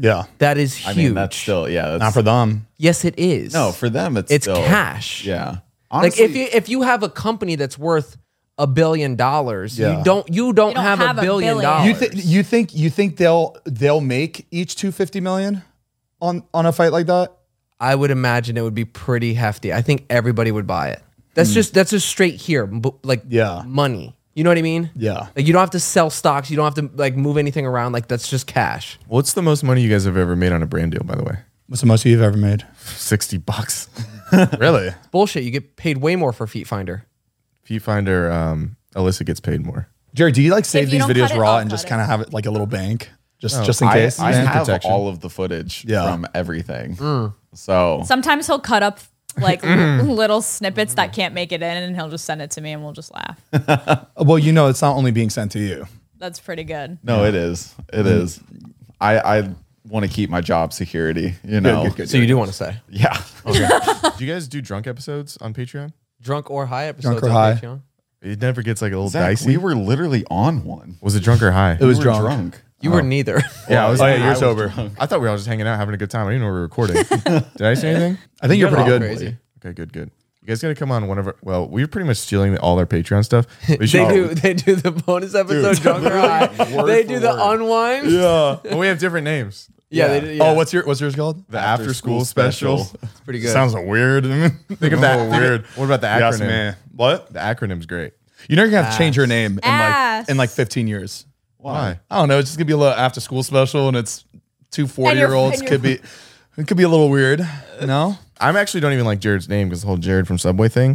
Yeah. That is huge. I mean, that's still yeah. That's, Not for them. yes, it is. no, for them it's it's still, cash. Yeah, Like honestly, if you if you have a company that's worth a billion dollars, Yeah. you don't you don't, You don't have, have a a billion billion. dollars. You think you think you think they'll they'll make each two fifty million on on a fight like that? I would imagine it would be pretty hefty. I think everybody would buy it. That's just that's just straight here, bu- like Yeah. money. You know what I mean? Yeah. Like you don't have to sell stocks. You don't have to like move anything around. Like that's just cash. What's the most money you guys have ever made on a brand deal, by the way? What's the most you've ever made? sixty bucks. Really? Bullshit. You get paid way more for Feet Finder. Feet Finder, um, Alyssa gets paid more. Jared, do you like save you these don't videos cut it, raw I'll and cut just it. kind of have it like a little bank? Just Oh. just in I, case? I Use the have protection. all of the footage Yeah. from everything. Mm. So Sometimes he'll cut up like l- little snippets that can't make it in, and he'll just send it to me, and we'll just laugh. Well, you know, it's not only being sent to you. That's pretty good. no, it is. It is. I I want to keep my job security. You know. good, good. So you do want to say Yeah. Do you guys do drunk episodes on Patreon? drunk or high episodes Drunk or on high. Patreon? It never gets like a little Zach, dicey. we were literally on one. was it drunk or high? It was We were drunk. drunk. You were neither. Yeah, I was. Oh, yeah, I you're was sober. drunk. I thought we were all just hanging out, having a good time. I didn't know we were recording. Did I say anything? I think you're got it pretty all good. crazy. Okay, good, good. You guys got to come on one of our. Well, we're pretty much stealing all our Patreon stuff. We They should- do. They do the bonus episode drunk or high. They do the unwind. Yeah, well, we have different names. Yeah. They do, yeah. Oh, what's your what's yours called? The after, school, special. It's pretty good. Sounds weird. Think of that. weird. What about the Yes, acronym? man. What? The acronym's great. You know you're gonna have to change your name in like Ass. in like fifteen years. Why? I don't know. It's just gonna be a little after school special, and it's two 40 year olds. and Could be it could be a little weird. No. I'm actually don't even like Jared's name because the whole Jared from Subway thing.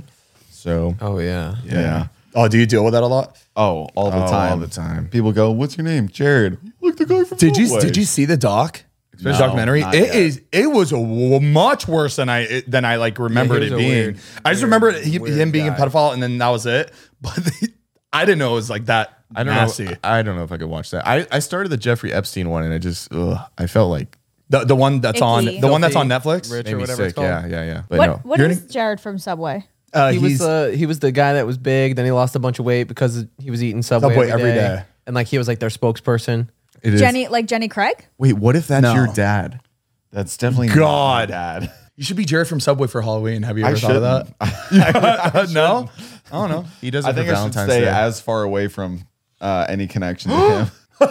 So Oh yeah. Yeah. Oh, do you deal with that a lot? Oh, all the Oh, time. all the time. People go, "What's your name, Jared?" Look, the guy from. Did you Subway. did you see the doc? The No, documentary. not It yet. is. It was a w- much worse than I it, than I like remembered was it a being. weird- I just weird- remember he, weird him being guy. a pedophile, and then that was it. But the, I didn't know it was like that. I don't nasty. know. I don't know if I could watch that. I, I started the Jeffrey Epstein one and I just ugh, I felt like The the one that's on Icky. the one that's on Filthy, Netflix. Rich made or me whatever it's sick. called. Yeah, yeah, yeah. But What no. what You're is any- Jared from Subway? Uh, He was he's the he was the guy that was big. Then he lost a bunch of weight because he was eating Subway, Subway every every day. day. And like he was like their spokesperson. It is. Jenny, like Jenny Craig? Wait, what if that's No. your dad? That's definitely God. not my dad. you should be Jared from Subway for Halloween. Have you I ever thought of that? no, I don't know. He does I it for think I should Valentine's stay Day. as far away from uh, any connection to him.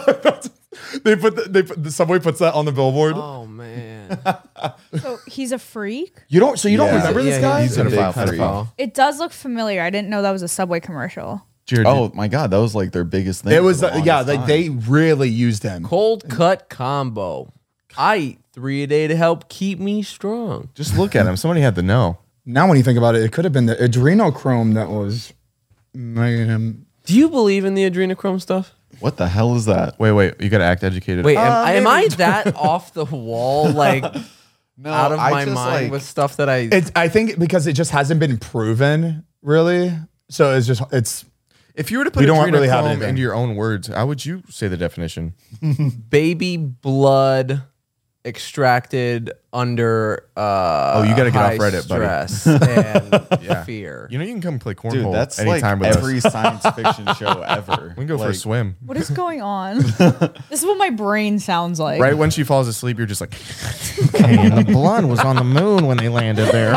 They put the, they put, the Subway puts that on the billboard. Oh man. So he's a freak? You don't. So you don't Yeah. remember this Yeah, guy? He's a big Pedophile freak. pedophile. It does look familiar. I didn't know that was a Subway commercial. Jared, Oh my God, that was like their biggest thing. It for was the uh, yeah. longest Like time. they really used him. Cold cut combo. I eat three a day to help keep me strong. just look at him. Somebody had to know. Now when you think about it, it could have been the adrenochrome that was making him. Do you believe in the adrenochrome stuff? What the hell is that? Wait, wait. You got to act educated. Wait, am, am I that off the wall, like No, out of I my just, mind like- with stuff that I? It's. I think because it just hasn't been proven really. So it's just it's. If you were to put We don't really have adrenochrome anything. into your own words, how would you say the definition? baby blood extracted under uh Oh, you gotta get off high Reddit, buddy. stress and fear. You know, you can come play cornhole Dude, that's anytime like with every us. science fiction show ever. We can go for a Like, swim. What is going on? This is what my brain sounds like. Right when she falls asleep, you're just like, okay, and the blood was on the moon when they landed there.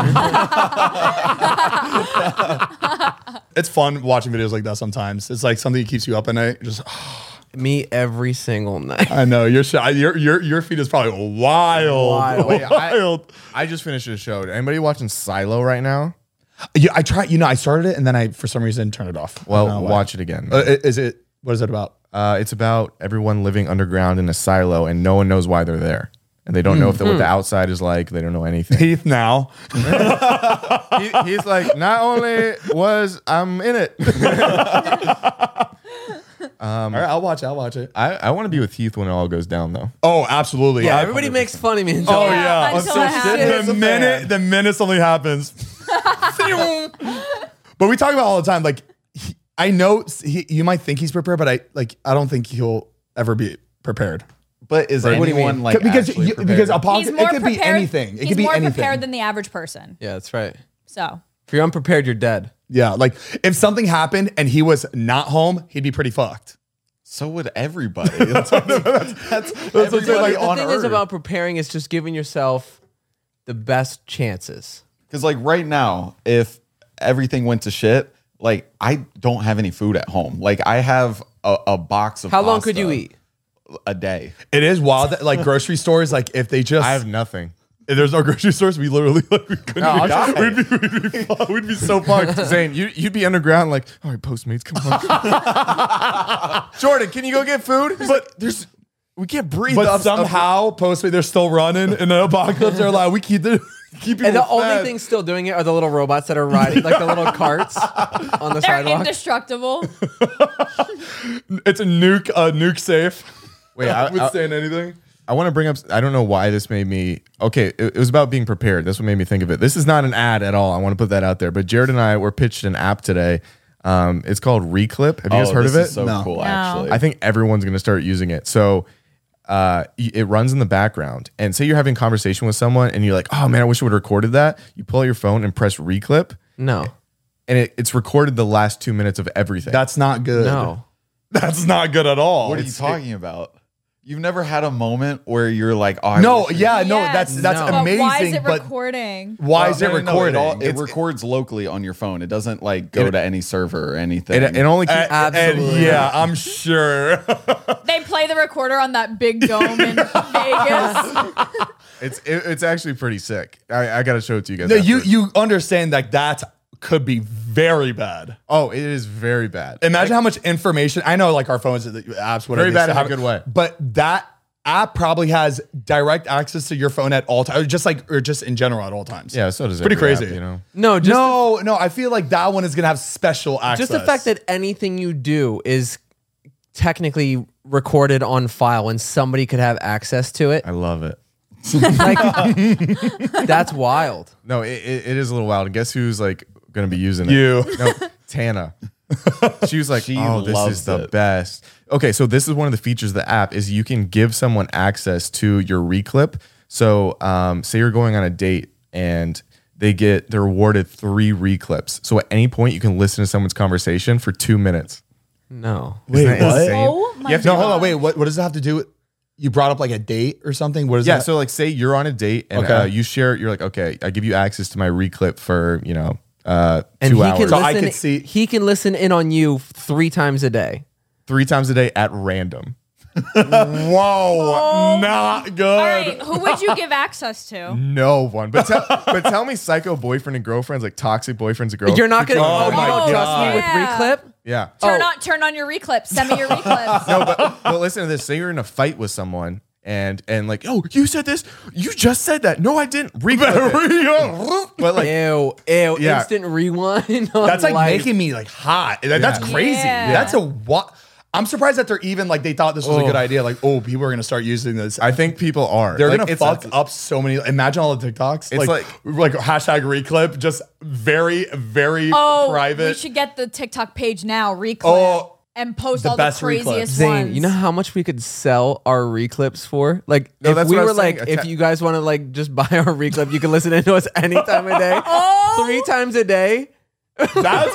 It's fun watching videos like that sometimes. It's like something that keeps you up at night. Just Me every single night. I know your shy, your your your feed is probably wild. Wild. Wait, I- wild. I just finished a show. Anybody watching Silo right now? Yeah, I tried. You know, I started it and then I for some reason turned it off. I Well, don't know why. watch it again. Uh, i- is it? What is it about? Uh, it's about everyone living underground in a silo, and no one knows why they're there, and they don't know if the, what the outside is like. They don't know anything. Heath now. he, he's like, not only was I'm in it, All right, I'll watch it. I'll watch it. I, I want to be with Heath when it all goes down, though. Oh, absolutely. Yeah, I- everybody makes fun of me. And Oh stuff. yeah. until it happens. The minute the minute something happens. But we talk about it all the time. Like he, I know he, you might think he's prepared, but I like I don't think he'll ever be prepared. But is What do you anyone mean? like because actually you, prepared? because He's apocalypse more it could be prepared- anything. It he's could be more anything. prepared than the average person. Yeah, that's right. So If you're unprepared, you're dead. Yeah, like if something happened and he was not home, he'd be pretty fucked. So would everybody. That's, that's, that's everybody Like, the on thing Earth. is about preparing is just giving yourself the best chances. Because like right now, if everything went to shit, like I don't have any food at home. Like I have a, a box of How long could pasta you eat? a day? It is wild that like grocery stores, like if they just I have nothing. if there's no grocery stores, we literally like we couldn't. No, be, I'll we'd, be, we'd, be, fu- we'd be so fucked. Zane, you, you'd be underground like, all right, Postmates, come on. Jordan, can you go get food? But there's, we can't breathe. But up- somehow, Postmate, they're still running, and the apocalypse, they're like, we keep the keep people And the fed. only thing still doing it are the little robots that are riding, like the little carts on the They're sidewalk. indestructible. It's a nuke, a nuke safe. Wait, I, I, withstand anything. I want to bring up, I don't know why this made me, okay, it, it was about being prepared. That's what made me think of it. This is not an ad at all. I want to put that out there. But Jared and I were pitched an app today. Um, it's called Reclip. Have you guys Oh, heard this of it? is so No. cool, No. actually. I think everyone's going to start using it. So uh, y- it runs in the background. And say you're having a conversation with someone and you're like, oh man, I wish I would have recorded that. You pull out your phone and press Reclip, No, and it, it's recorded the last two minutes of everything. That's not good. no. That's not good at all. what are you It's- talking about? You've never had a moment where you're like, oh, I No, wish- yeah, no, Yes. that's that's No. But amazing. why is it but recording? why Well, is it no, no, no, recording? It, all, it It's- records locally on your phone. It doesn't like go It- to any server or anything. it, it only keeps, and- and Absolutely. yeah, I'm sure. They play the recorder on that big dome in Vegas. it's it, it's actually pretty sick. I, I got to show it to you guys. no, you after. you understand that that could be very bad. Oh, it is very bad. Imagine how much information. I know, like our phones, the apps, whatever. Very they bad still in a have it, good way. But that app probably has direct access to your phone at all times, just like or just in general at all times. Yeah, so does pretty every crazy. app, you know. No, just no, no. I feel like that one is gonna have special access. just the fact that anything you do is technically recorded on file and somebody could have access to it. I love it. Like, that's wild. No, it, it, it is a little wild. And guess who's like going to be using it? You. No, Tana. She was like, She "Oh, this loves is the it. best." Okay, so this is one of the features of the app is you can give someone access to your Reclip. So, um, say you're going on a date and they get they're awarded three Reclips. So at any point you can listen to someone's conversation for two minutes. No. Wait, Isn't that what? insane? Oh my You have to- No, God. hold on. Wait, what? What does it have to do with? You brought up like a date or something. What is Yeah, that? so like say you're on a date and Okay. uh, you share, you're like, okay, I give you access to my Reclip for you know uh, And two he hours, can So I listen. could see- He can listen in on you three times a day. three times a day at random. Whoa, not good. All right, who would you give access to? No one, but tell, but tell me, psycho boyfriend and girlfriends, like toxic boyfriends and girlfriends. You're not gonna. Oh Oh, you my don't trust me God. with Yeah. Reclip? yeah. Turn Oh. on, turn on your reclips. Send me your reclips. No, but, but listen to this. Say you're in a fight with someone and and like, oh, you said this. You just said that. No, I didn't. Reclip it. But like, Ew, ew. Yeah. Instant rewind. On That's like life. making me like hot. That- That's crazy. Yeah. That's a what? I'm surprised that they're even like they thought this was a Oh. good idea. Like, oh, people are gonna start using this. I think people are. They're Like, gonna it's fuck a- up so many. Imagine all the TikToks. It's like, like hashtag Reclip, just very, very Oh, private. we should get the TikTok page now, reclip, Oh, and post the all the best reclips. craziest Zane, ones. you know how much we could sell our reclips for? Like, No, if that's we what I were was saying, like, a if te- you guys want to like just buy our reclip, you can listen into us any time of day, Oh! three times a day. That's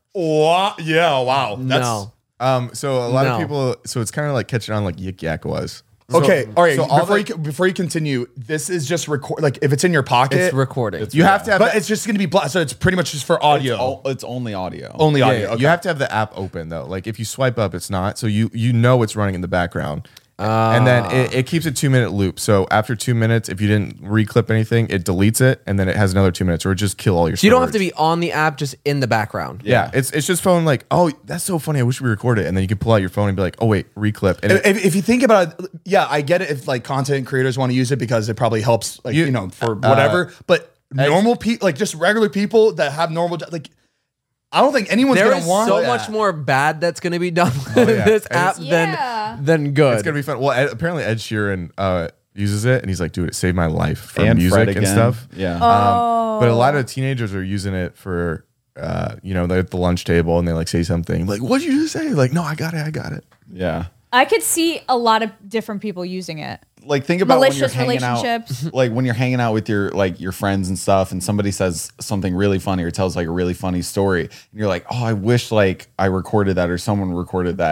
wow. Yeah, wow. That's No. um. So a lot No. of people. So it's kind of like catching on like Yik Yak was. okay. All right. so all before the- you before you continue, this is just record. Like if it's in your pocket, It's recording. You have to have. but the- it's just gonna be bla- so it's pretty much just for audio, It's, all, it's only audio. only yeah, audio. yeah, Okay. You have to have the app open though. Like if you swipe up, it's not. So you you know it's running in the background. and then it, it keeps a two minute loop. So after two minutes, if you didn't reclip anything, it deletes it, and then it has another two minutes, or it just kill all your. So you don't have to storage. be on the app, just in the background. Yeah, it's it's just phone like, oh, that's so funny. I wish we recorded it, and then you can pull out your phone and be like, oh wait, reclip. And it, If, if you think about it, yeah, I get it. If like content creators want to use it because it probably helps, like you, You- know, for whatever. but normal people, like just regular people that have normal, jo- like I don't think anyone's There gonna is want so that. much more bad that's going to be done with yeah. this And app it's- Yeah. than than good. it's gonna be fun. Well, Ed, apparently Ed Sheeran uh, uses it, and he's like, dude, it saved my life for and music Fred and again. stuff. Yeah. Um, but a lot of teenagers are using it for, uh, you know, they're at the lunch table and they like say something like, "What'd you just say?" Like, no, I got it, I got it. yeah. I could see a lot of different people using it. Like think about Malicious when you're hanging out, relationships. like when you're hanging out with your like your friends and stuff, and somebody says something really funny or tells like a really funny story, and you're like, oh, I wish like I recorded that or someone recorded that.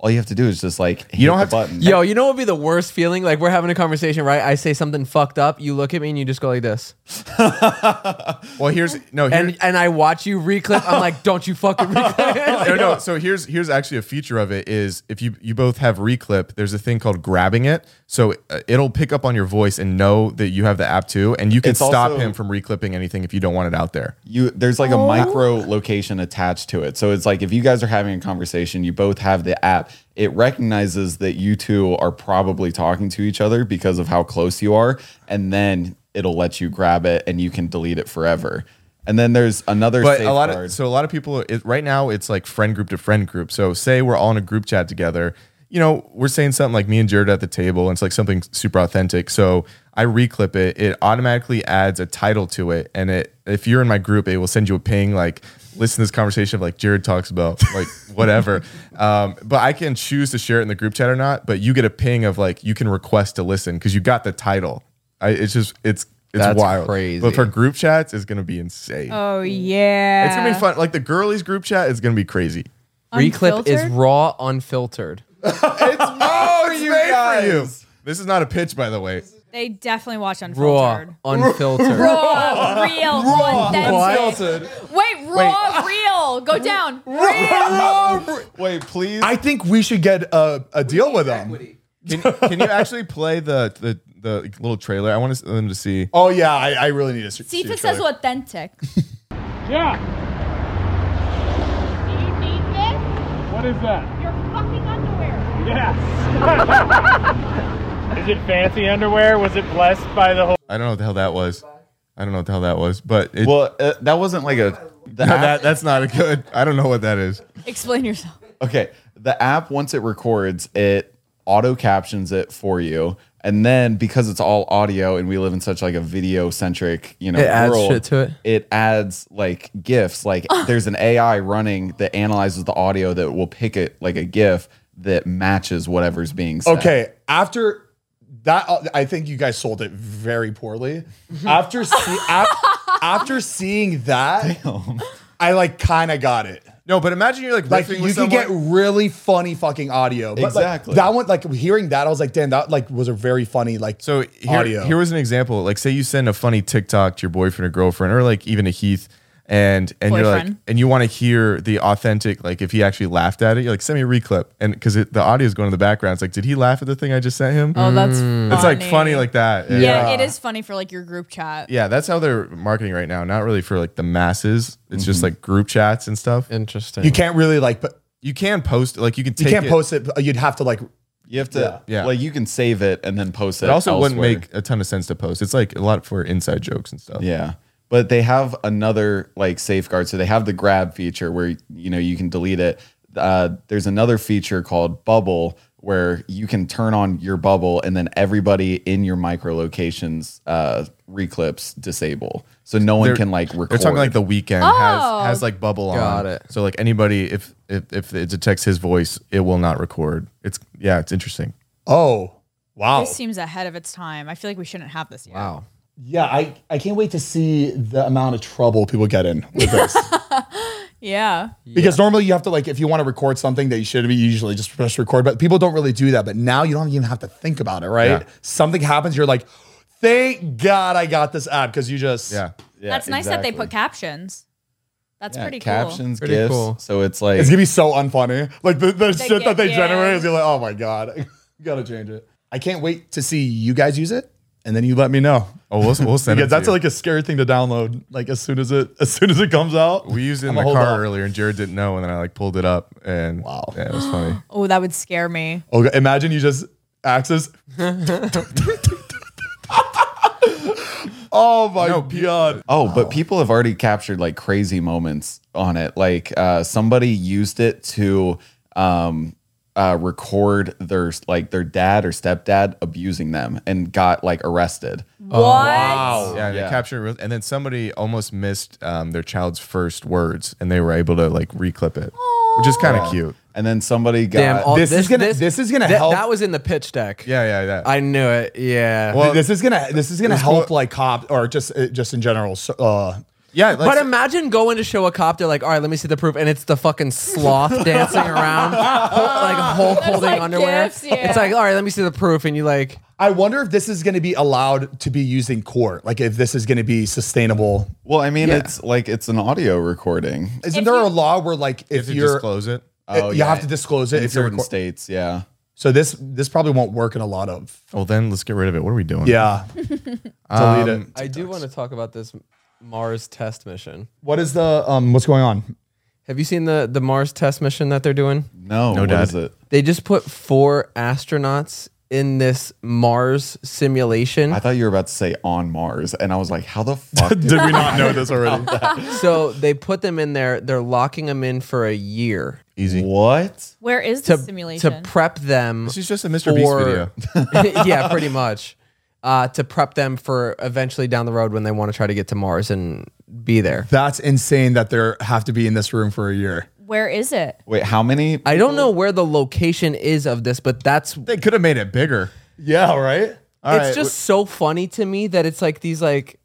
all you have to do is just like hit You don't the have to- button. Yo, you know what would be the worst feeling? Like we're having a conversation, right? I say something fucked up. You look at me and you just go like this. Well, here's no, here, And and I watch you reclip. I'm like, don't you fucking reclip. no, no. So here's here's actually a feature of it is if you you both have reclip, there's a thing called grabbing it. So uh, it'll pick up on your voice and know that you have the app too, and you can It's stop also- him from reclipping anything if you don't want it out there. You there's like a micro location attached to it. So it's like if you guys are having a conversation, you both have the app. It recognizes that you two are probably talking to each other because of how close you are, and then it'll let you grab it and you can delete it forever. And then there's another But safeguard. a lot of so a lot of people it, right now it's like friend group to friend group. So say we're all in a group chat together. You know, we're saying something like me and Jared at the table, and it's like something super authentic. So I reclip it. It automatically adds a title to it, and it if you're in my group, it will send you a ping like, listen to this conversation of like Jared talks about like whatever. um, but I can choose to share it in the group chat or not. But you get a ping of like you can request to listen because you got the title. I, it's just it's it's That's wild. crazy. But for group chats, it's gonna be insane. Oh yeah. It's gonna be fun. Like the girlies group chat is gonna be crazy. Reclip is Unfiltered? raw, unfiltered. Oh, it's made for you. This is not a pitch, by the way. They definitely watch Raw, Unfiltered. unfiltered. Raw, real, authentic. Wait, raw, real. Go down. Real. Wait, please. I think we should get a, a deal with them. Can, can you actually play the, the the little trailer? I want them to see. Oh yeah, I, I really need to see. See if see it a says trailer. authentic. Yeah. Do you need this? What is that? Your fucking underwear. Yes. Is it fancy underwear? Was it blessed by the whole? I don't know what the hell that was. I don't know what the hell that was, but it, well, uh, that wasn't like a. The no, app- that that's not a good. I don't know what that is. Explain yourself. Okay, the app once it records, it auto captions it for you, and then because it's all audio and we live in such like a video centric, you know, It adds world, shit to it. It adds like GIFs. Like there's an A I running that analyzes the audio that will pick it like a GIF that matches whatever's being said. Okay, after that, uh, I think you guys sold it very poorly. After see, af- after seeing that, I like kind of got it. No, but imagine you're like Like riffing you with could someone. get really funny fucking audio. But, like, Exactly. that one, like hearing that, I was like, damn, that like was a very funny like So here, audio. here was an example. Like, say you send a funny TikTok to your boyfriend or girlfriend, or like even a Heath, and and you're like, Boyfriend. and you want to hear the authentic, like if he actually laughed at it, you're like, send me a reclip, and because the audio is going in the background, it's like, did he laugh at the thing I just sent him? Oh, that's funny. It's like funny like that. Yeah. Yeah. it is funny for like your group chat. Yeah, that's how they're marketing right now. Not really for like the masses. It's just like group chats and stuff. Interesting. you can't really like, but You can post like you can you take can't it, post it. You'd have to like. You have to, Yeah. like, you can save it and then post it. It also wouldn't elsewhere. make a ton of sense to post. It's like a lot for inside jokes and stuff. Yeah. But they have another like safeguard. So they have the grab feature where, you know, you can delete it. Uh, there's another feature called Bubble where you can turn on your bubble and then everybody in your micro locations uh, reclips disable. So no one They're- can like record. They're talking like the Weekend Oh. has has like bubble on. Got it. So like anybody, if if if it detects his voice, it will not record. It's yeah, it's interesting. Oh wow, This seems ahead of its time. I feel like we shouldn't have this yet. Wow. yeah. I I can't wait to see the amount of trouble people get in with this. Yeah. Because normally you have to like if you want to record something that you should be you usually just press record, but people don't really do that. But now you don't even have to think about it, right? Yeah. Something happens, you're like, thank God I got this app because you just Yeah. Yeah, That's nice that they exactly. put captions. That's Yeah, pretty cool. captions, Pretty GIFs. cool. So it's like It's gonna be so unfunny. Like the, the shit get- that they yeah. generate is you're like, oh my God, you gotta change it. I can't wait to see you guys use it, and then you let me know. Oh, we'll, we'll send Because it. that's to you. like a scary thing to download. Like as soon as it as soon as it comes out, we used it in I'ma the hold car off. earlier, and Jared didn't know, and then I like pulled it up, and Wow. yeah, it was funny. Oh, that would scare me. Oh, imagine you just access. Oh my God. Oh, but people have already captured like crazy moments on it. Like uh, somebody used it to um, uh, record their like their dad or stepdad abusing them and got like arrested. What? Wow. Yeah, and Yeah. they captured it, real- and then somebody almost missed um, their child's first words, and they were able to like reclip it, which is kind of cute. And then somebody got Damn. All, This is gonna- this is gonna that, help- That was in the pitch deck. Yeah, yeah, yeah. I knew it. Yeah. Well, this is gonna this is gonna was help cool. like cops or just uh, just in general. So, uh, Yeah, let's- but imagine going to show a cop. They're like, all right, let me see the proof, and it's the fucking sloth dancing around, hol- like Hulk holding like underwear. gifts, yeah. It's like, all right, let me see the proof, and you like, I wonder if this is going to be allowed to be used in court. Like if this is going to be sustainable. Well, I mean, Yeah. it's like it's an audio recording. Isn't If there you- a law where like You if have to you're disclose it. Oh, you yeah. have to disclose it In if you're certain record- states, yeah. So this this probably won't work in a lot of. Well, then let's get rid of it. What are we doing? Yeah. Um, Delete it. I do want to talk about this Mars test mission. What is the um what's going on? Have you seen the the Mars test mission that they're doing? No, No, what Dad. is it? They just put four astronauts in this Mars simulation. I thought you were about to say on Mars, and I was like, how the fuck did, Did we not know this already? So they put them in there. They're locking them in for a year Easy. what? Where is the to simulation? to prep them. This is just a Mister Beast for- video. yeah, pretty much. Uh, to prep them for eventually down the road when they want to try to get to Mars and be there. That's insane that they have to be in this room for a year. Where is it? Wait, how many? I don't know where the location is of this, but that's They could have made it bigger. Yeah, right? All it's right, just so funny to me that it's like these like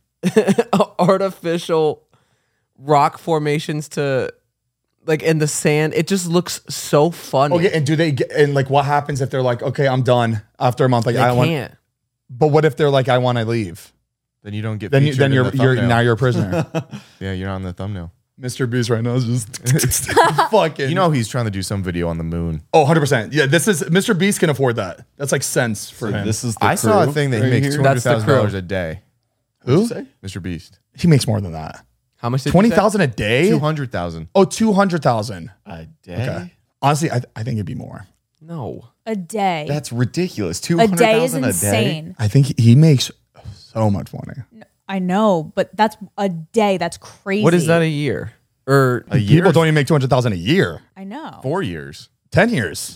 artificial rock formations to like in the sand. It just looks so funny. Okay, and do they get and like what happens if they're like, okay, I'm done after a month? Like They I want can't. but what if they're like, I want to leave? then you don't get. Then you, featured then in you're the you're thumbnail. now you're a prisoner. Yeah, you're not on the thumbnail. Mister Beast right now is just fucking You know he's trying to do some video on the moon. Oh, one hundred percent. Yeah, this is Mister Beast can afford that. That's like cents for So him. this is the I saw a crew thing that he right makes here? two hundred That's the thousand crew. dollars a day. Who? say? Mister Beast, He makes more than that. How much? Did you Twenty say? thousand a day? two hundred thousand. Oh, two hundred thousand. a day. Okay. Honestly, I, I think it'd be more. No. A day. That's ridiculous. Two a hundred day is thousand a day. insane. I think he makes so much money. I know, but that's a day. That's crazy. What is that a year? Or A year, People don't even make two hundred thousand a year. I know. four years. Ten years.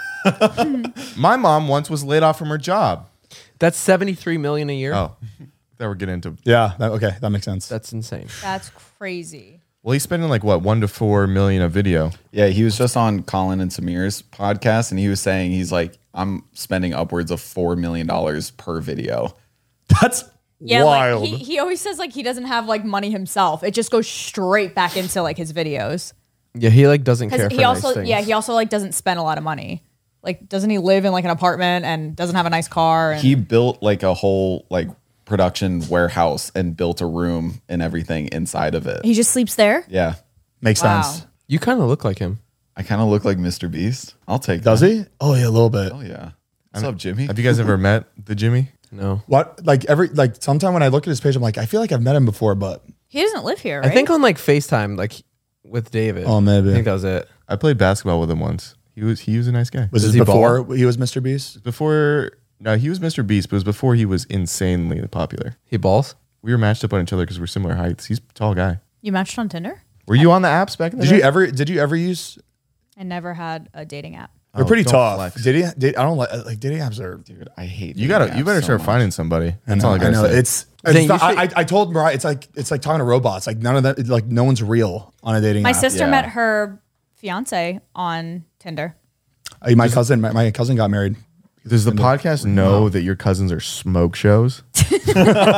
My mom once was laid off from her job. that's seventy-three million a year. Oh, that we're getting into. Yeah. That, okay, that makes sense. That's insane. That's crazy. Well, he's spending like what one to four million a video. Yeah, he was just on Colin and Samir's podcast, and he was saying he's like, I'm spending upwards of four million dollars per video. That's Yeah, wild. like he, he always says like he doesn't have like money himself. It just goes straight back into like his videos. Yeah, he like doesn't care Because for he also nice things. yeah, he also like doesn't spend a lot of money. Like doesn't he live in like an apartment and doesn't have a nice car? And He built like a whole like production warehouse and built a room and everything inside of it. he just sleeps there? Yeah. makes Wow. sense. You kind of look like him. I kind of look like Mister Beast. I'll take Does that. he? Oh yeah, a little bit. Oh yeah. What's up, Jimmy? Have you guys ever met the Jimmy? No. What? Like every like sometime when I look at his page, I'm like, I feel like I've met him before, but He doesn't live here, right? I think on like FaceTime, like with David. Oh, maybe. I think that was it. I played basketball with him once. He was he was a nice guy. was Does this he before he was Mister Beast? Before no, he was Mister Beast, but it was before he was insanely popular. He balls. We were matched up on each other because we're similar heights. He's a tall guy. you matched on Tinder? Were you on the apps back in the Did day? you ever? Did you ever use? I never had a dating app. They're Oh, pretty don't tough. flex. Did he? Did, I don't like like dating apps are. Dude, I hate You gotta dating you apps better so start much. finding somebody. I That's know. all I I gotta know. say. It's. Zane, it's you not- I, should- I I told Mariah it's like it's like talking to robots. Like none of that. Like no one's real on a dating My app. sister Yeah. met her fiance on Tinder. Uh, my cousin, my, my cousin got married. Does the podcast know that your cousins are smoke shows? Do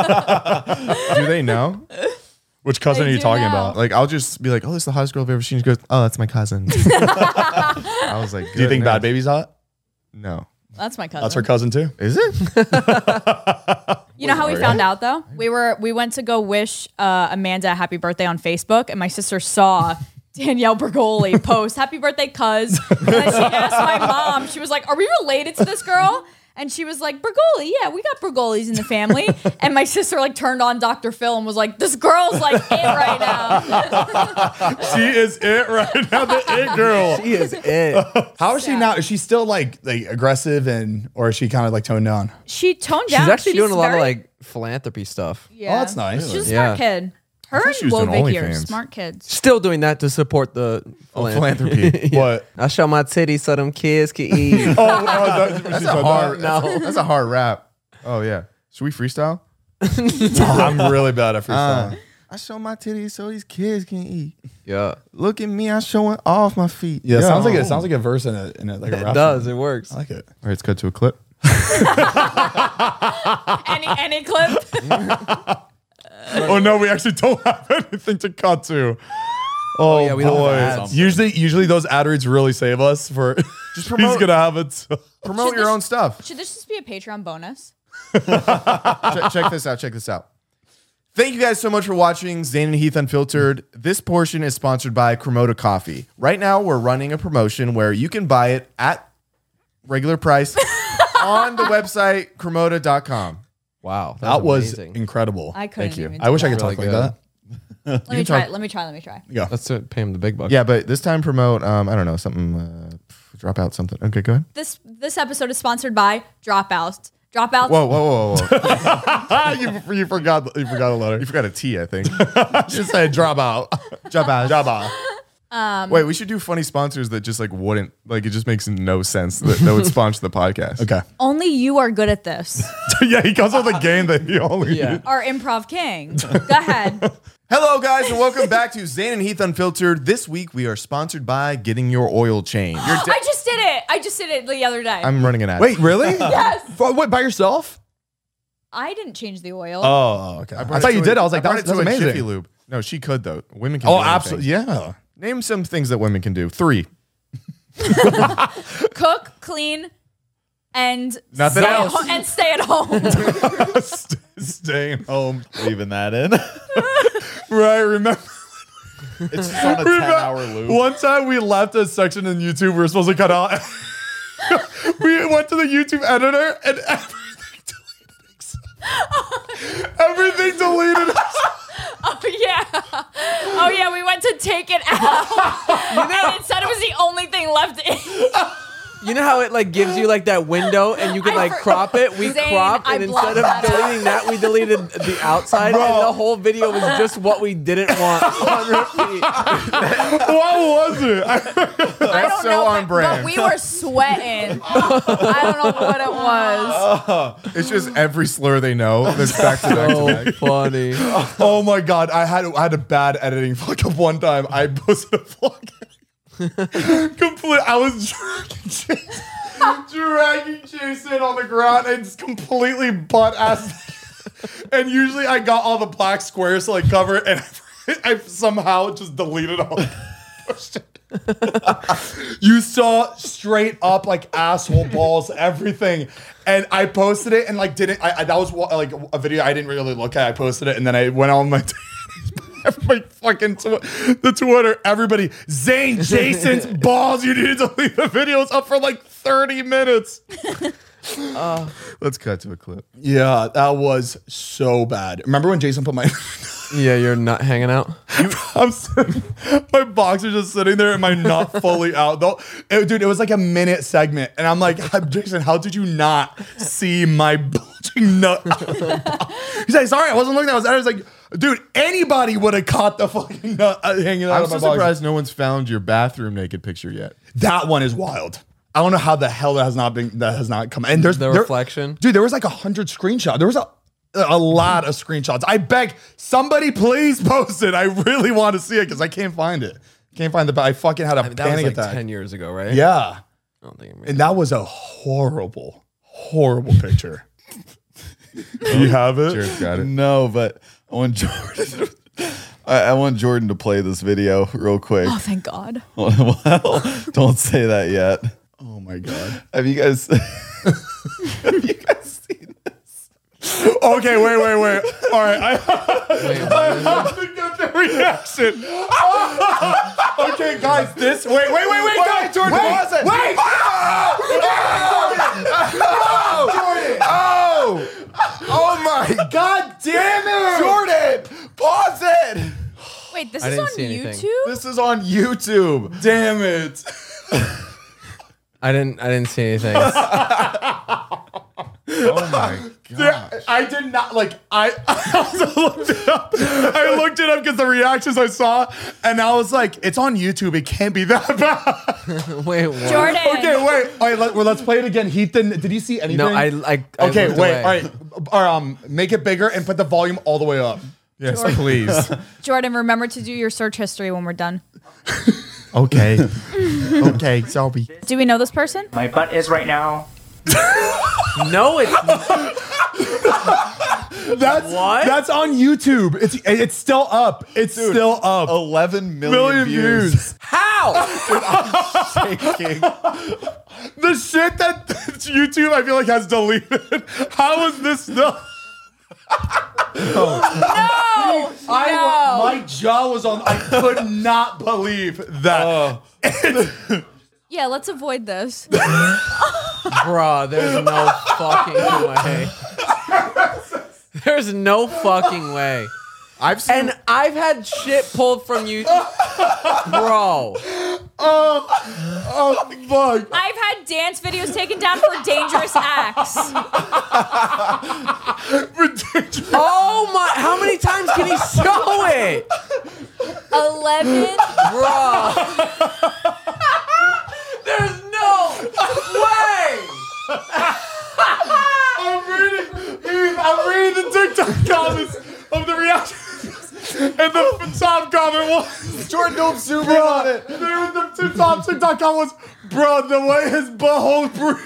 they know? Which cousin They are you do talking now. about? Like I'll just be like, "Oh, this is the hottest girl I've ever seen." She goes, "Oh, that's my cousin." I was like, Do you think Bad "Goodness." Baby's hot? No. That's my cousin. That's her cousin too. Is it? You know how we found out though? We were we went to go wish uh, Amanda a happy birthday on Facebook, and my sister saw Danielle Bergoli post "Happy birthday, cuz." And then she asked my mom. She was like, "Are we related to this girl?" And she was like, "Bergoli, yeah, we got Bergolis in the family." And my sister like turned on Doctor Phil and was like, "This girl's like it right now." She is it right now, the it girl. He is it. How is she now? Is she still like like aggressive and or is she kind of like toned down? She toned She's down. actually doing a lot of very- like philanthropy stuff. Yeah. Oh, that's nice. She's a Yeah. smart kid. Her thought she and was doing Wovic here, OnlyFans. smart kids. Still doing that to support the philanthropy. What? I show my titties so them kids can eat. Oh, oh that, That's a hard. No, that's a hard rap. Oh yeah. Should we freestyle? I'm really bad at freestyle. Uh, I show my titties so these kids can eat. Yeah, Look at me, I'm showing off my feet. yeah, it sounds like it sounds like a verse in it in it like a it rap does. song. It works. I like it. All right, let's cut to a clip. Any any clip? Oh no, we actually don't have anything to cut to. Oh, yeah, we don't boy. have ads. Usually, usually those ad reads really save us for. Just promote- he's gonna have it. So. Promote Should your this- own stuff. Should this just be a Patreon bonus? check, check this out. Check this out. Thank you guys so much for watching Zane and Heath Unfiltered. This portion is sponsored by Cremota Coffee. Right now, we're running a promotion where you can buy it at regular price on the website cremota dot com. Wow, that, That was amazing. incredible. I couldn't Thank you. even I wish I could do talk Really like good. that. that. Let me can try. talk- Let me try. Let me try. Yeah. Let's uh, pay him the big bucks. Yeah, but this time promote, um, I don't know, something, uh, drop out something. Okay, go ahead. This this episode is sponsored by Dropouts. Dropouts. Whoa, whoa, whoa, whoa. you, you forgot. You forgot a letter. You forgot a T, I think. Just say drop out. Drop out. Drop out. Um, Wait, we should do funny sponsors that just like wouldn't, like it just makes no sense that, that would sponsor the podcast. Okay. Only you are good at this. yeah, he comes with a game that he only. Yeah. Our improv king. Go ahead. Hello, guys, and welcome back to Zane and Heath Unfiltered. This week we are sponsored by Getting Your Oil Changed. Your da- I just did it. I just did it the other day. I'm running an ad. Wait, really? Yes. For- Wait, by yourself? I didn't change the oil. Oh, okay. I, brought thought it you to did. a- I was like, brought that's, it to that's a Jiffy amazing. Lube. No, she could though. Women can. Oh, do anything. absolutely. Yeah. Name some things that women can do. Three. Cook, clean, and Nothing stay else. At ho- and stay at home. Staying home. Leaving that in. Right. Remember. It's just on a ten hour loop. One time we left a section in YouTube we were supposed to cut out. We went to the YouTube editor and everything deleted. except- everything deleted. Oh yeah. Oh yeah. We went to take it out, and it said it was the only thing left in. You know how it like gives you like that window and you can I like for- crop it? We Zane, cropped I and blocked instead of that out. deleting that, we deleted the outside and the whole video was just what we didn't want on repeat. What was it? I- I don't so know, on but, brand. but we were sweating. I don't know what it was. It's just every slur they know. That's back to back to So back. funny. oh my god! I had I had a bad editing fuck up one time. I posted a vlog. Complete. I was dragging Jason, dragging Jason on the ground and just completely butt ass. And usually I got all the black squares to like cover it, and I somehow just deleted all. You saw straight up like asshole balls, everything, and I posted it and like didn't. I, I that was wa- like a video I didn't really look at. I posted it and then I went on my. My fucking tw- the Twitter, everybody, Zane Jason's balls. You needed to leave the videos up for like thirty minutes. Let's cut to a clip. Yeah, that was so bad. Remember when Jason put my Yeah, you're not hanging out. I'm sitting, my boxer just sitting there and my nut fully out though. It- dude, it was like a minute segment, and I'm like, Jason, how did you not see my bulging nut? He's like, sorry, I wasn't looking. I was, I was like, dude, anybody would have caught the fucking nut uh, hanging out I'm of my so boxer. surprised no one's found your bathroom naked picture yet. That one is wild. I don't know how the hell that has not been that has not come. And there's The there- reflection. dude. There was like a hundred screenshots. There was a a lot of screenshots. I beg somebody, please post it. I really want to see it because I can't find it. Can't find the. I fucking had a I mean, that was panic like attack. ten years ago, right? Yeah, I don't think it and that was a horrible, horrible picture. Do you have it? Jared's got it. No, but I want Jordan. I, I want Jordan to play this video real quick. Oh, thank God. Well, don't say that yet. Oh my god. Have you guys? have you guys seen this? Okay, wait, wait, wait. All right, I, Wait, I have to get the reaction. Okay, guys, this. Wait, wait, wait, wait, guys, Jordan, wait, pause it. Wait. Jordan. Oh! Oh my God damn it, Jordan! Pause it! Wait, this I is didn't on see anything. YouTube? This is on YouTube. Damn it. I didn't. I didn't see anything. Oh my god. I did not like. I, I looked it up. I looked it up because the reactions I saw, and I was like, "It's on YouTube. It can't be that bad." Wait, what? Jordan. Okay, wait. All right, let, well, let's play it again. Heath, did, did you see anything? No, I. I, I Okay, looked wait. away. All right. Or, um, make it bigger and put the volume all the way up. Yes, please. Jordan, remember to do your search history when we're done. Okay. Okay, sorry. Do we know this person? My butt is right now. No, it's That's What? That's on YouTube. It's it's still up. It's still up. eleven million, Million views. views. How? Shaking. The shit that YouTube I feel like has deleted. How is this still? No, I, no. My jaw was on. I could not believe that. Yeah, let's avoid this. Bruh, there's no fucking way. There's no fucking way. I've seen. And I've had shit pulled from you. Bro. Oh, oh, fuck. I've had dance videos taken down for dangerous acts. Ridiculous. Oh my. How many times can he show it? eleven. Bro. There's no way. I'm reading, I'm reading the TikTok comments of the reactions. And the top comment was, Jordan, don't zoom in bro, on it. the, the two top TikTok comment was, bro, the way his butthole breathes.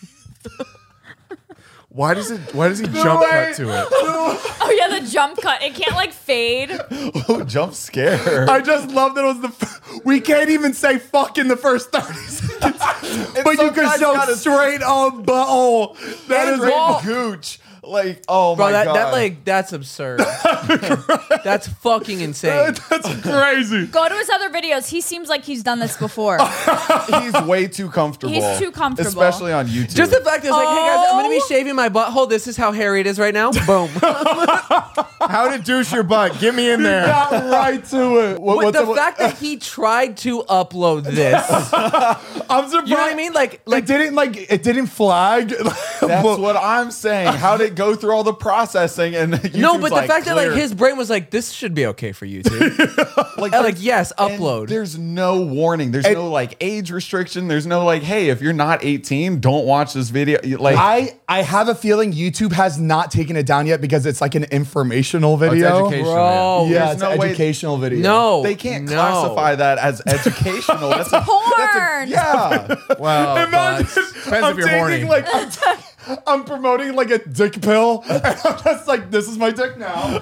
Why does it? Why does he jump way- cut to it? Oh yeah, the jump cut. It can't like fade. Oh, jump scare. I just love that it was the. F- we can't even say fuck in the first thirty seconds, but you can sometimes show you gotta- straight on butthole. That is Straight wrong. gooch. Like, oh Bro, my that, god. that like that's absurd. That's fucking insane. That's crazy. Go to his other videos. He seems like he's done this before. He's way too comfortable. He's too comfortable. Especially on YouTube. Just the fact that it's like, hey guys, I'm gonna be Oh. shaving my butthole. This is how hairy it is right now. Boom. How to douche your butt? Get me in there. Got right to it. What, With what's the up- fact that he tried to upload this, I'm surprised. you know what I mean? Like, Like, like it didn't like it didn't flag. That's what I'm saying. How did it go through all the processing? And no, YouTube's but the like, fact that like clear. his brain was like, this should be okay for YouTube. like, And, like, yes, and upload. There's no warning. There's And- no like age restriction. There's no like, hey, if you're not eighteen, don't watch this video. You- Like, I I have a feeling YouTube has not taken it down yet because it's like an informational Oh, it's video. educational. Bro, Yeah, There's it's no an way- educational video. no, they can't no. classify that as educational. That's a, Porn. yeah. Well, Imagine, depends I'm if you're taking, horny. Like, I'm, ta- I'm promoting like a dick pill, and I'm just like, this is my dick now.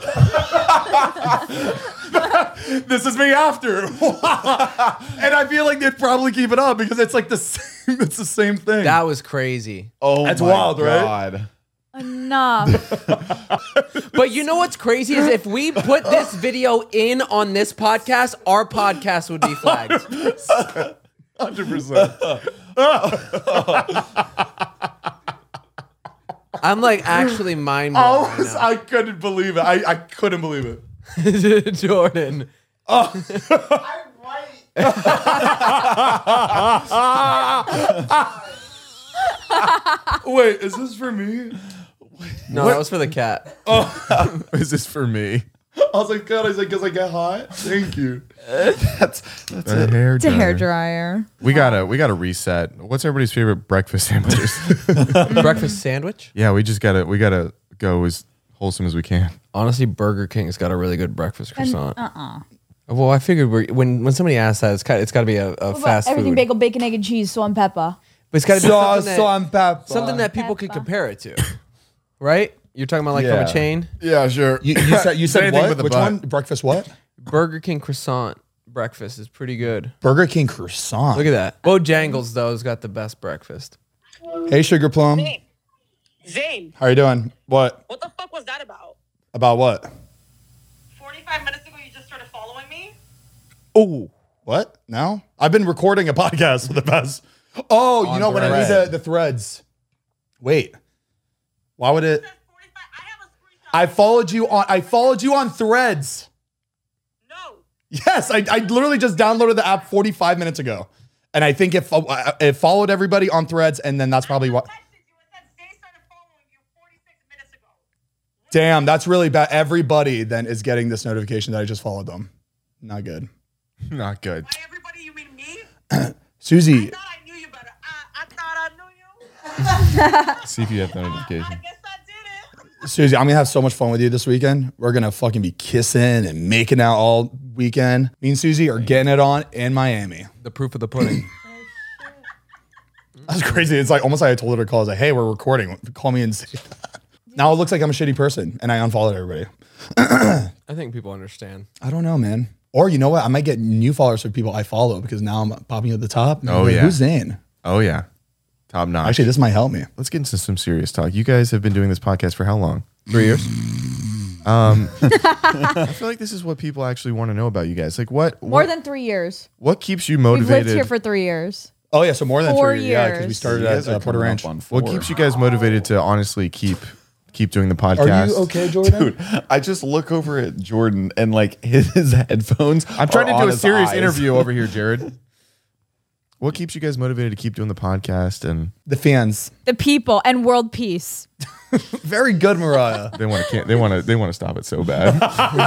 This is me after, and I feel like they'd probably keep it up because it's like the same. It's the same thing. That was crazy. Oh, That's my wild, right? God. Enough. But you know what's crazy is if we put this video in on this podcast, our podcast would be flagged. Hundred percent. I'm like actually mind I blown was, right I couldn't believe it. I, I couldn't believe it. now. Jordan. I'm right. Wait, is this for me? No, that was for the cat. Is this for me? I was like, God, I was like, because I get hot. Thank you. That's that's A it. hair It's a dryer. hair dryer. We gotta we gotta reset. What's everybody's favorite breakfast sandwiches? Breakfast sandwich? Yeah, we just gotta we gotta go as wholesome as we can. Honestly, Burger King's got a really good breakfast croissant. Uh-uh. Well, I figured we're, when when somebody asks that, it's got it's got to be a, a fast Everything food. bagel, bacon, egg, and cheese, salt and pepper. But it's got to be Sauce, something, that, salt, and pepper. something that people can Pepper. compare it to, right? You're talking about like from Yeah. a chain. Yeah, sure. You, you said you said Anything what? with a Which butt. one? Breakfast what? Burger King croissant breakfast is pretty good. Burger King croissant. Look at that. Bojangles though has got the best breakfast. Hey, Sugar Plum. Zane, How you doing? What? what the fuck was that about? About what? forty-five minutes ago, you just started following me? Oh, what? Now? I've been recording a podcast for the past. Oh, you On know when I need thread. the, the threads. Wait. Why would it? It says forty-five. I have a screenshot. I followed you on. I followed you on Threads. No. Yes, I, I literally just downloaded the app forty-five minutes ago, and I think it fo- uh, it followed everybody on Threads, and then that's probably what. I texted you. It said Zane started following you forty-six minutes ago. Damn, that's really bad. Everybody then is getting this notification that I just followed them. Not good. Not good. By everybody, you mean me? Susie, I thought I knew you better. I, I thought I knew you. See if you have the I notification. guess I did it. Susie, I'm gonna have so much fun with you this weekend. We're gonna fucking be kissing and making out all weekend. Me and Susie are getting it on in Miami. The proof of the pudding. That's crazy. It's like almost like I told her to call. I was like, hey, we're recording. Call me and say that. Now it looks like I'm a shitty person and I unfollowed everybody. I think people understand. I don't know, man. Or you know what? I might get new followers for people I follow because now I'm popping at the top. Oh, like, yeah. Who's Zane? Oh yeah, top notch. Actually, this might help me. Let's get into some serious talk. You guys have been doing this podcast for how long? Three years. Um, I feel like this is what people actually want to know about you guys. Like what? More what, than three years. What keeps you We've motivated? lived here for three years. Oh yeah, so more than Four three. Yeah, because we years. started You at guys are uh, Porter coming Ranch. up on four. what keeps you guys motivated to honestly keep keep doing the podcast? Are you okay, Jordan? Dude, I just look over at Jordan and like his, his headphones. I'm trying are to do on a his serious eyes. interview over here, Jared. What keeps you guys motivated to keep doing the podcast? And The fans. The people and world peace. Very good, Mariah. they want to can't they want to they want to stop it so bad.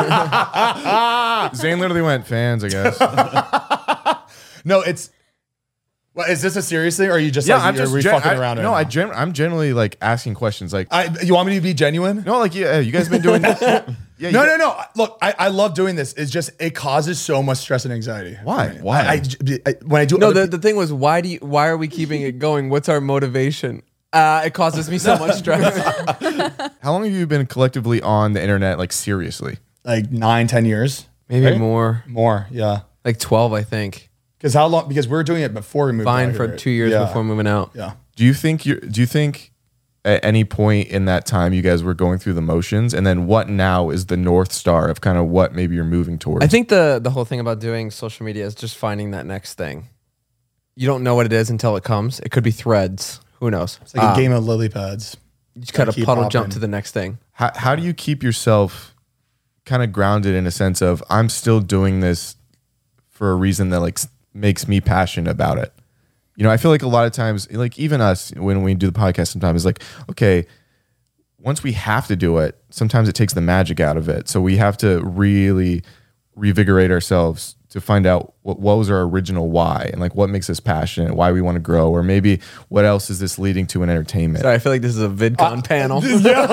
Zane literally went fans, I guess. No, it's. Well, is this a serious thing, or are you just Yeah, like I'm you're just we gen- fucking I- around? No, right I now? gen- I'm generally like asking questions. Like, I. You want me to be genuine? no, like yeah, you guys been doing. yeah, you No, guys- no, no. Look, I, I love doing this. It's just it causes so much stress and anxiety. Why? for me. Why? I, I- I- when I do No, other the, the thing was, why do you? Why are we keeping it going? What's our motivation? Uh, it causes me so much stress. How long have you been collectively on the internet? Like seriously? like nine, ten years, Maybe Right? more, more. Yeah. like twelve, I think. Because how long? Because we were doing it before we moved. Fine out for here, two years yeah. before moving out. Yeah. Do you think you do you think at any point in that time you guys were going through the motions, and then what now is the North Star of kind of what maybe you're moving towards? I think the the whole thing about doing social media is just finding that next thing. You don't know what it is until it comes. It could be Threads. Who knows? It's like a Um, game of lily pads. You just gotta keep puddle jump hopping. to the next thing. how how do you keep yourself kind of grounded in a sense of I'm still doing this for a reason that like s- makes me passionate about it? You know, I feel like a lot of times, like even us when we do the podcast, sometimes it's like, okay, once we have to do it, sometimes it takes the magic out of it. So we have to really revigorate ourselves to find out what, what was our original why and like what makes us passionate, why we want to grow, or maybe what else is this leading to in entertainment. Sorry, I feel like this is a VidCon panel.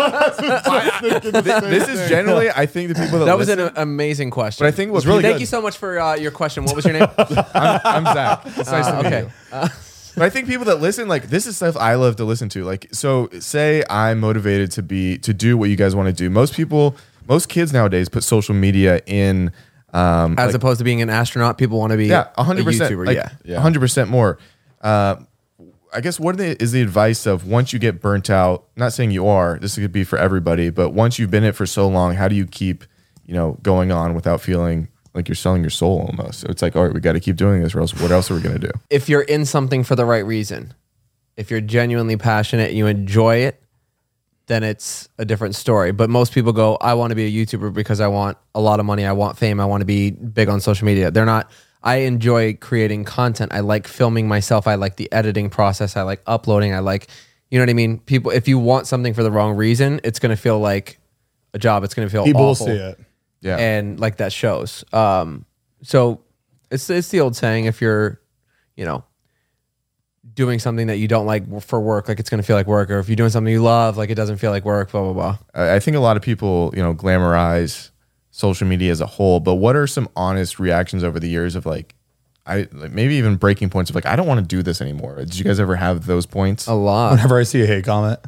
This is generally, I think, the people that, That was listen, an amazing question. but I think what's really Thank good. you so much for uh, your question. What was your name? I'm, I'm Zach. It's nice Uh, to meet okay. you. But I think people that listen, like this is stuff I love to listen to. Like, so say I'm motivated to be to do what you guys want to do. Most people, most kids nowadays put social media in. Um, As like- opposed to being an astronaut, people want to be yeah, a hundred percent. YouTuber. Like, yeah. Yeah. hundred percent more. Uh, I guess what are the, is the advice of once you get burnt out? Not saying you are. This could be for everybody, but once you've been in it for so long, how do you keep, you know, going on without feeling like you're selling your soul almost? So it's like, all right, we got to keep doing this, or else what else are we gonna do? If you're in something for the right reason, if you're genuinely passionate, you enjoy it, then it's a different story. But most people go, I want to be a YouTuber because I want a lot of money, I want fame, I want to be big on social media. They're not. I enjoy creating content. I like filming myself. I like the editing process. I like uploading. I like, you know what I mean? People, if you want something for the wrong reason, it's going to feel like a job. It's going to feel People will awful. see it. Yeah. And like that shows. Um, so it's it's the old saying, if you're, you know, doing something that you don't like for work, like it's going to feel like work, or if you're doing something you love, like it doesn't feel like work, blah, blah, blah. I I think a lot of people, you know, glamorize social media as a whole, but what are some honest reactions over the years of like, I like maybe even breaking points of like, I don't want to do this anymore. Did you guys ever have those points? A lot. Whenever I see a hate comment,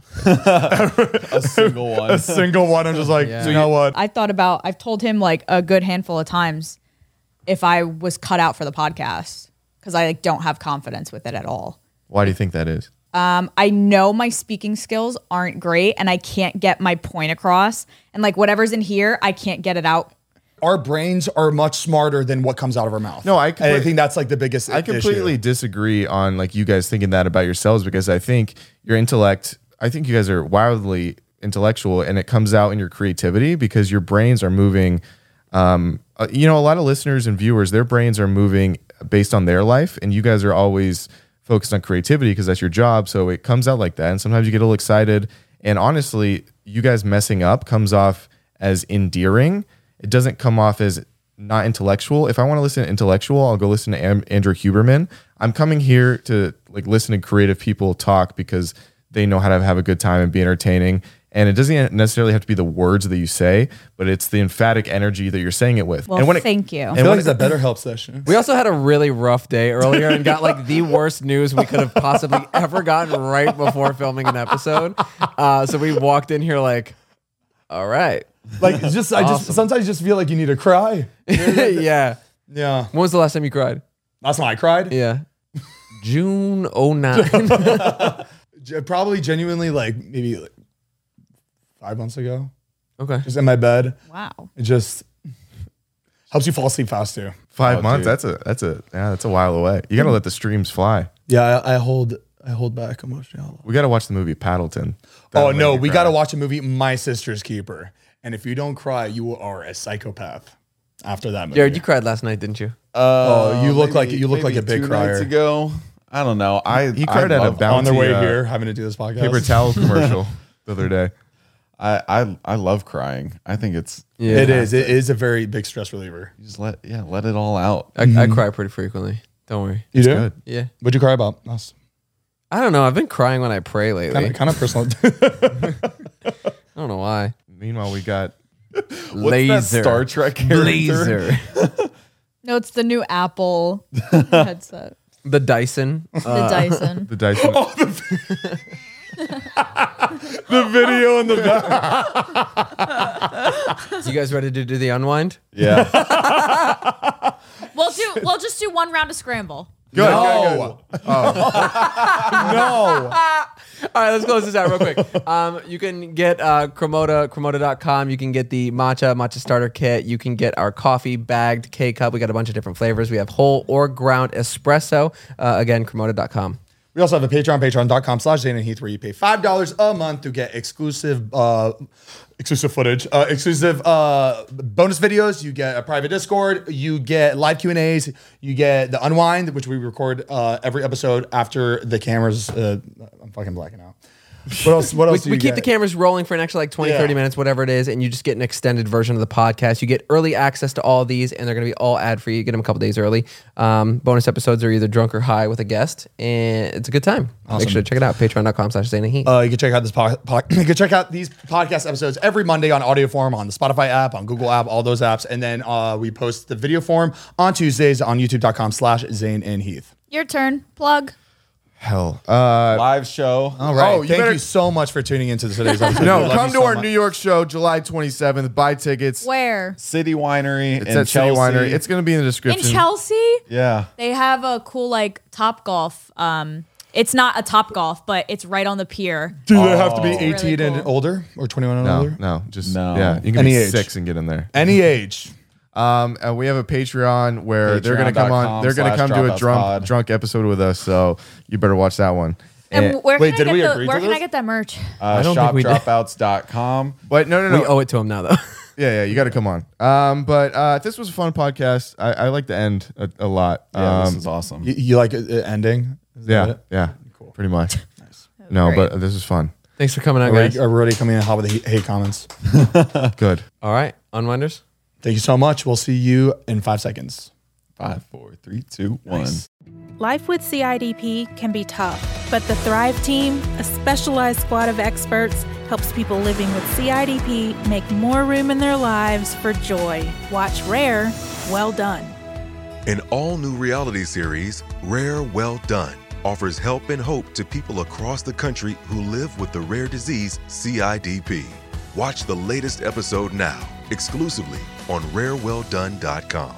A single one. a single one, I'm just like, Yeah. you know what? I thought about, I've told him like a good handful of times if I was cut out for the podcast because I like, don't have confidence with it at all. Why do you think that is? Um, I know my speaking skills aren't great and I can't get my point across. And like whatever's in here, I can't get it out. Our brains are much smarter than what comes out of our mouth. No, I And I complete- think that's like the biggest. I completely issue. disagree on like you guys thinking that about yourselves, because I think your intellect, I think you guys are wildly intellectual, and it comes out in your creativity because your brains are moving. Um, uh, you know, a lot of listeners and viewers, their brains are moving based on their life, and you guys are always focused on creativity because that's your job. So it comes out like that. And sometimes you get a little excited. And honestly, you guys messing up comes off as endearing. It doesn't come off as not intellectual. If I want to listen to intellectual, I'll go listen to Am- Andrew Huberman. I'm coming here to like listen to creative people talk because they know how to have a good time and be entertaining. And it doesn't necessarily have to be the words that you say, but it's the emphatic energy that you're saying it with. Well, and when it, thank you. I feel like it's a BetterHelp session. We also had a really rough day earlier and got like the worst news we could have possibly ever gotten right before filming an episode. Uh, so we walked in here like, all right. Like it's just, I just sometimes just feel like you need to cry. Yeah. Yeah. When was the last time you cried? Last time I cried? Yeah. June oh nine. Ge- Probably genuinely like maybe like five months ago. Okay. Just in my bed. Wow. It just helps you fall asleep fast too. Five Oh, months, dude. that's a that's a yeah, that's a while away. You got to let the streams fly. Yeah, I, I hold I hold back emotionally. We got to watch the movie Paddleton. Oh That'll no, make you we cry. got to watch a movie, My Sister's Keeper. And if you don't cry, you are a psychopath after that movie. Jared, you cried last night, didn't you? Oh, you look like maybe- you look like maybe a big two crier. nights ago. I don't know. I He cried I at a love- bounty On their way uh, here, having to do this podcast. paper towel commercial the other day. I, I I love crying. I think it's Yeah. It is. It is a very big stress reliever. you just let yeah let it all out. I, I cry pretty frequently. Don't worry. You do? Good. Yeah. What'd you cry about? Us. I don't know. I've been crying when I pray lately. Kind of, kind of personal. I don't know why. Meanwhile, we got What's Laser. that Star Trek character? Laser. No, it's the new Apple headset. The Dyson. The Dyson. the Dyson. the video in the back. You guys ready to do the unwind? Yeah. We'll do. We'll just do one round of scramble. Good, No. good, good. No. All right, let's close this out real quick. Um, you can get uh, Cremota, Cremota dot com. You can get the matcha, matcha starter kit. You can get our coffee bagged K-Cup. We got a bunch of different flavors. We have whole or ground espresso. Uh, again, Cremota dot com. We also have a Patreon, patreon.com slash Zane and Heath, where you pay five dollars a month to get exclusive uh, exclusive footage, uh, exclusive uh, bonus videos. You get a private Discord. You get live Q and A's. You get the Unwind, which we record uh, every episode after the cameras. Uh, I'm fucking blacking out. What else? What We, else do we you keep get? the cameras rolling for an extra like twenty, Yeah. thirty minutes, whatever it is, and you just get an extended version of the podcast. You get early access to all these, and they're going to be all ad-free. You get them a couple days early. Um, bonus episodes are either drunk or high with a guest, and it's a good time. Make sure to check it out, patreon.com slash Zane and Heath. Uh, you can check out this po- po- you can check out these podcast episodes every Monday on audio form on the Spotify app, on Google app, all those apps, and then uh, we post the video form on Tuesdays on YouTube.com slash Zane and Heath. Your turn. Plug. Hell. Uh, Live show. All right, Oh, you thank better- you so much for tuning into today's episode. We no, love come you to so our much. New York show, July twenty-seventh. Buy tickets. Where? City Winery It's in at City Chelsea. Winery. It's going to be in the In description. Chelsea. yeah. They have a cool like Top Golf. Um, it's not a Top Golf, but it's right on the pier. Do they have to be Really eighteen and cool. older or twenty-one and No, older? no, just No. yeah. You can Any be age. six and get in there. Any age. Um, and we have a Patreon where they're gonna come on. Patreon.com They're gonna slash come do a Dropouts drunk Pod. drunk episode with us. So you better watch that one. And And- where wait, can did I we get the, agree where to can I this? get that merch? Uh, don't think we did. shop dropouts dot com. but no, no, no. We owe it to him now, though. Yeah, yeah. You got to come on. Um, but uh, this was a fun podcast. I, I like the end a, a lot. Yeah, um, this is awesome. You, you like it, uh, ending? Is that yeah, it? yeah. Cool. Pretty much. No, Great. but this is fun. Thanks for coming out, Already, guys. already coming in hot with the hate- hate comments. Good. All right, unwinders. Thank you so much. We'll see you in five seconds. Five, four, three, two, one. Life with C I D P can be tough, but the Thrive Team, a specialized squad of experts, helps people living with C I D P make more room in their lives for joy. Watch Rare, Well Done. An all-new reality series, Rare Well Done, offers help and hope to people across the country who live with the rare disease C I D P. Watch the latest episode now, exclusively on rare well done dot com.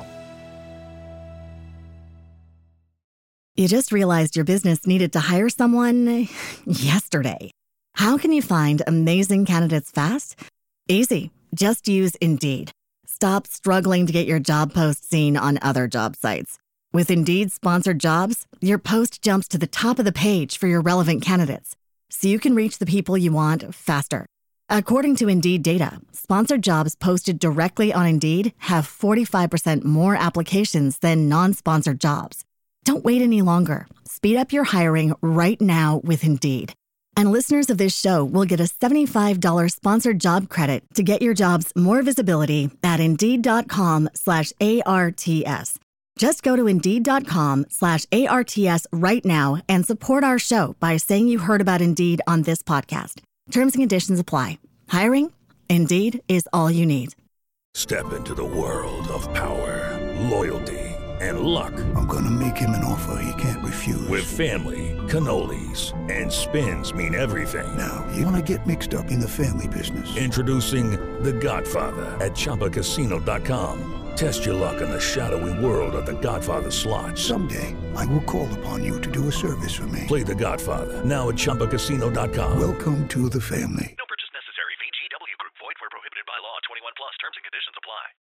You just realized your business needed to hire someone yesterday. How can you find amazing candidates fast? Easy. Just use Indeed. Stop struggling to get your job post seen on other job sites. With Indeed sponsored jobs, your post jumps to the top of the page for your relevant candidates, so you can reach the people you want faster. According to Indeed data, sponsored jobs posted directly on Indeed have forty-five percent more applications than non-sponsored jobs. Don't wait any longer. Speed up your hiring right now with Indeed. And listeners of this show will get a seventy-five dollars sponsored job credit to get your jobs more visibility at Indeed.com slash ARTS. Just go to Indeed.com slash ARTS right now and support our show by saying you heard about Indeed on this podcast. Terms and conditions apply. Hiring? Indeed is all you need. Step into the world of power, loyalty, and luck. I'm gonna make him an offer he can't refuse. With family, cannolis, and spins mean everything. Now, you wanna get mixed up in the family business. Introducing The Godfather at Chumba Casino dot com. Test your luck in the shadowy world of The Godfather slot. Someday, I will call upon you to do a service for me. Play The Godfather now at Chumba Casino dot com. Welcome to the family.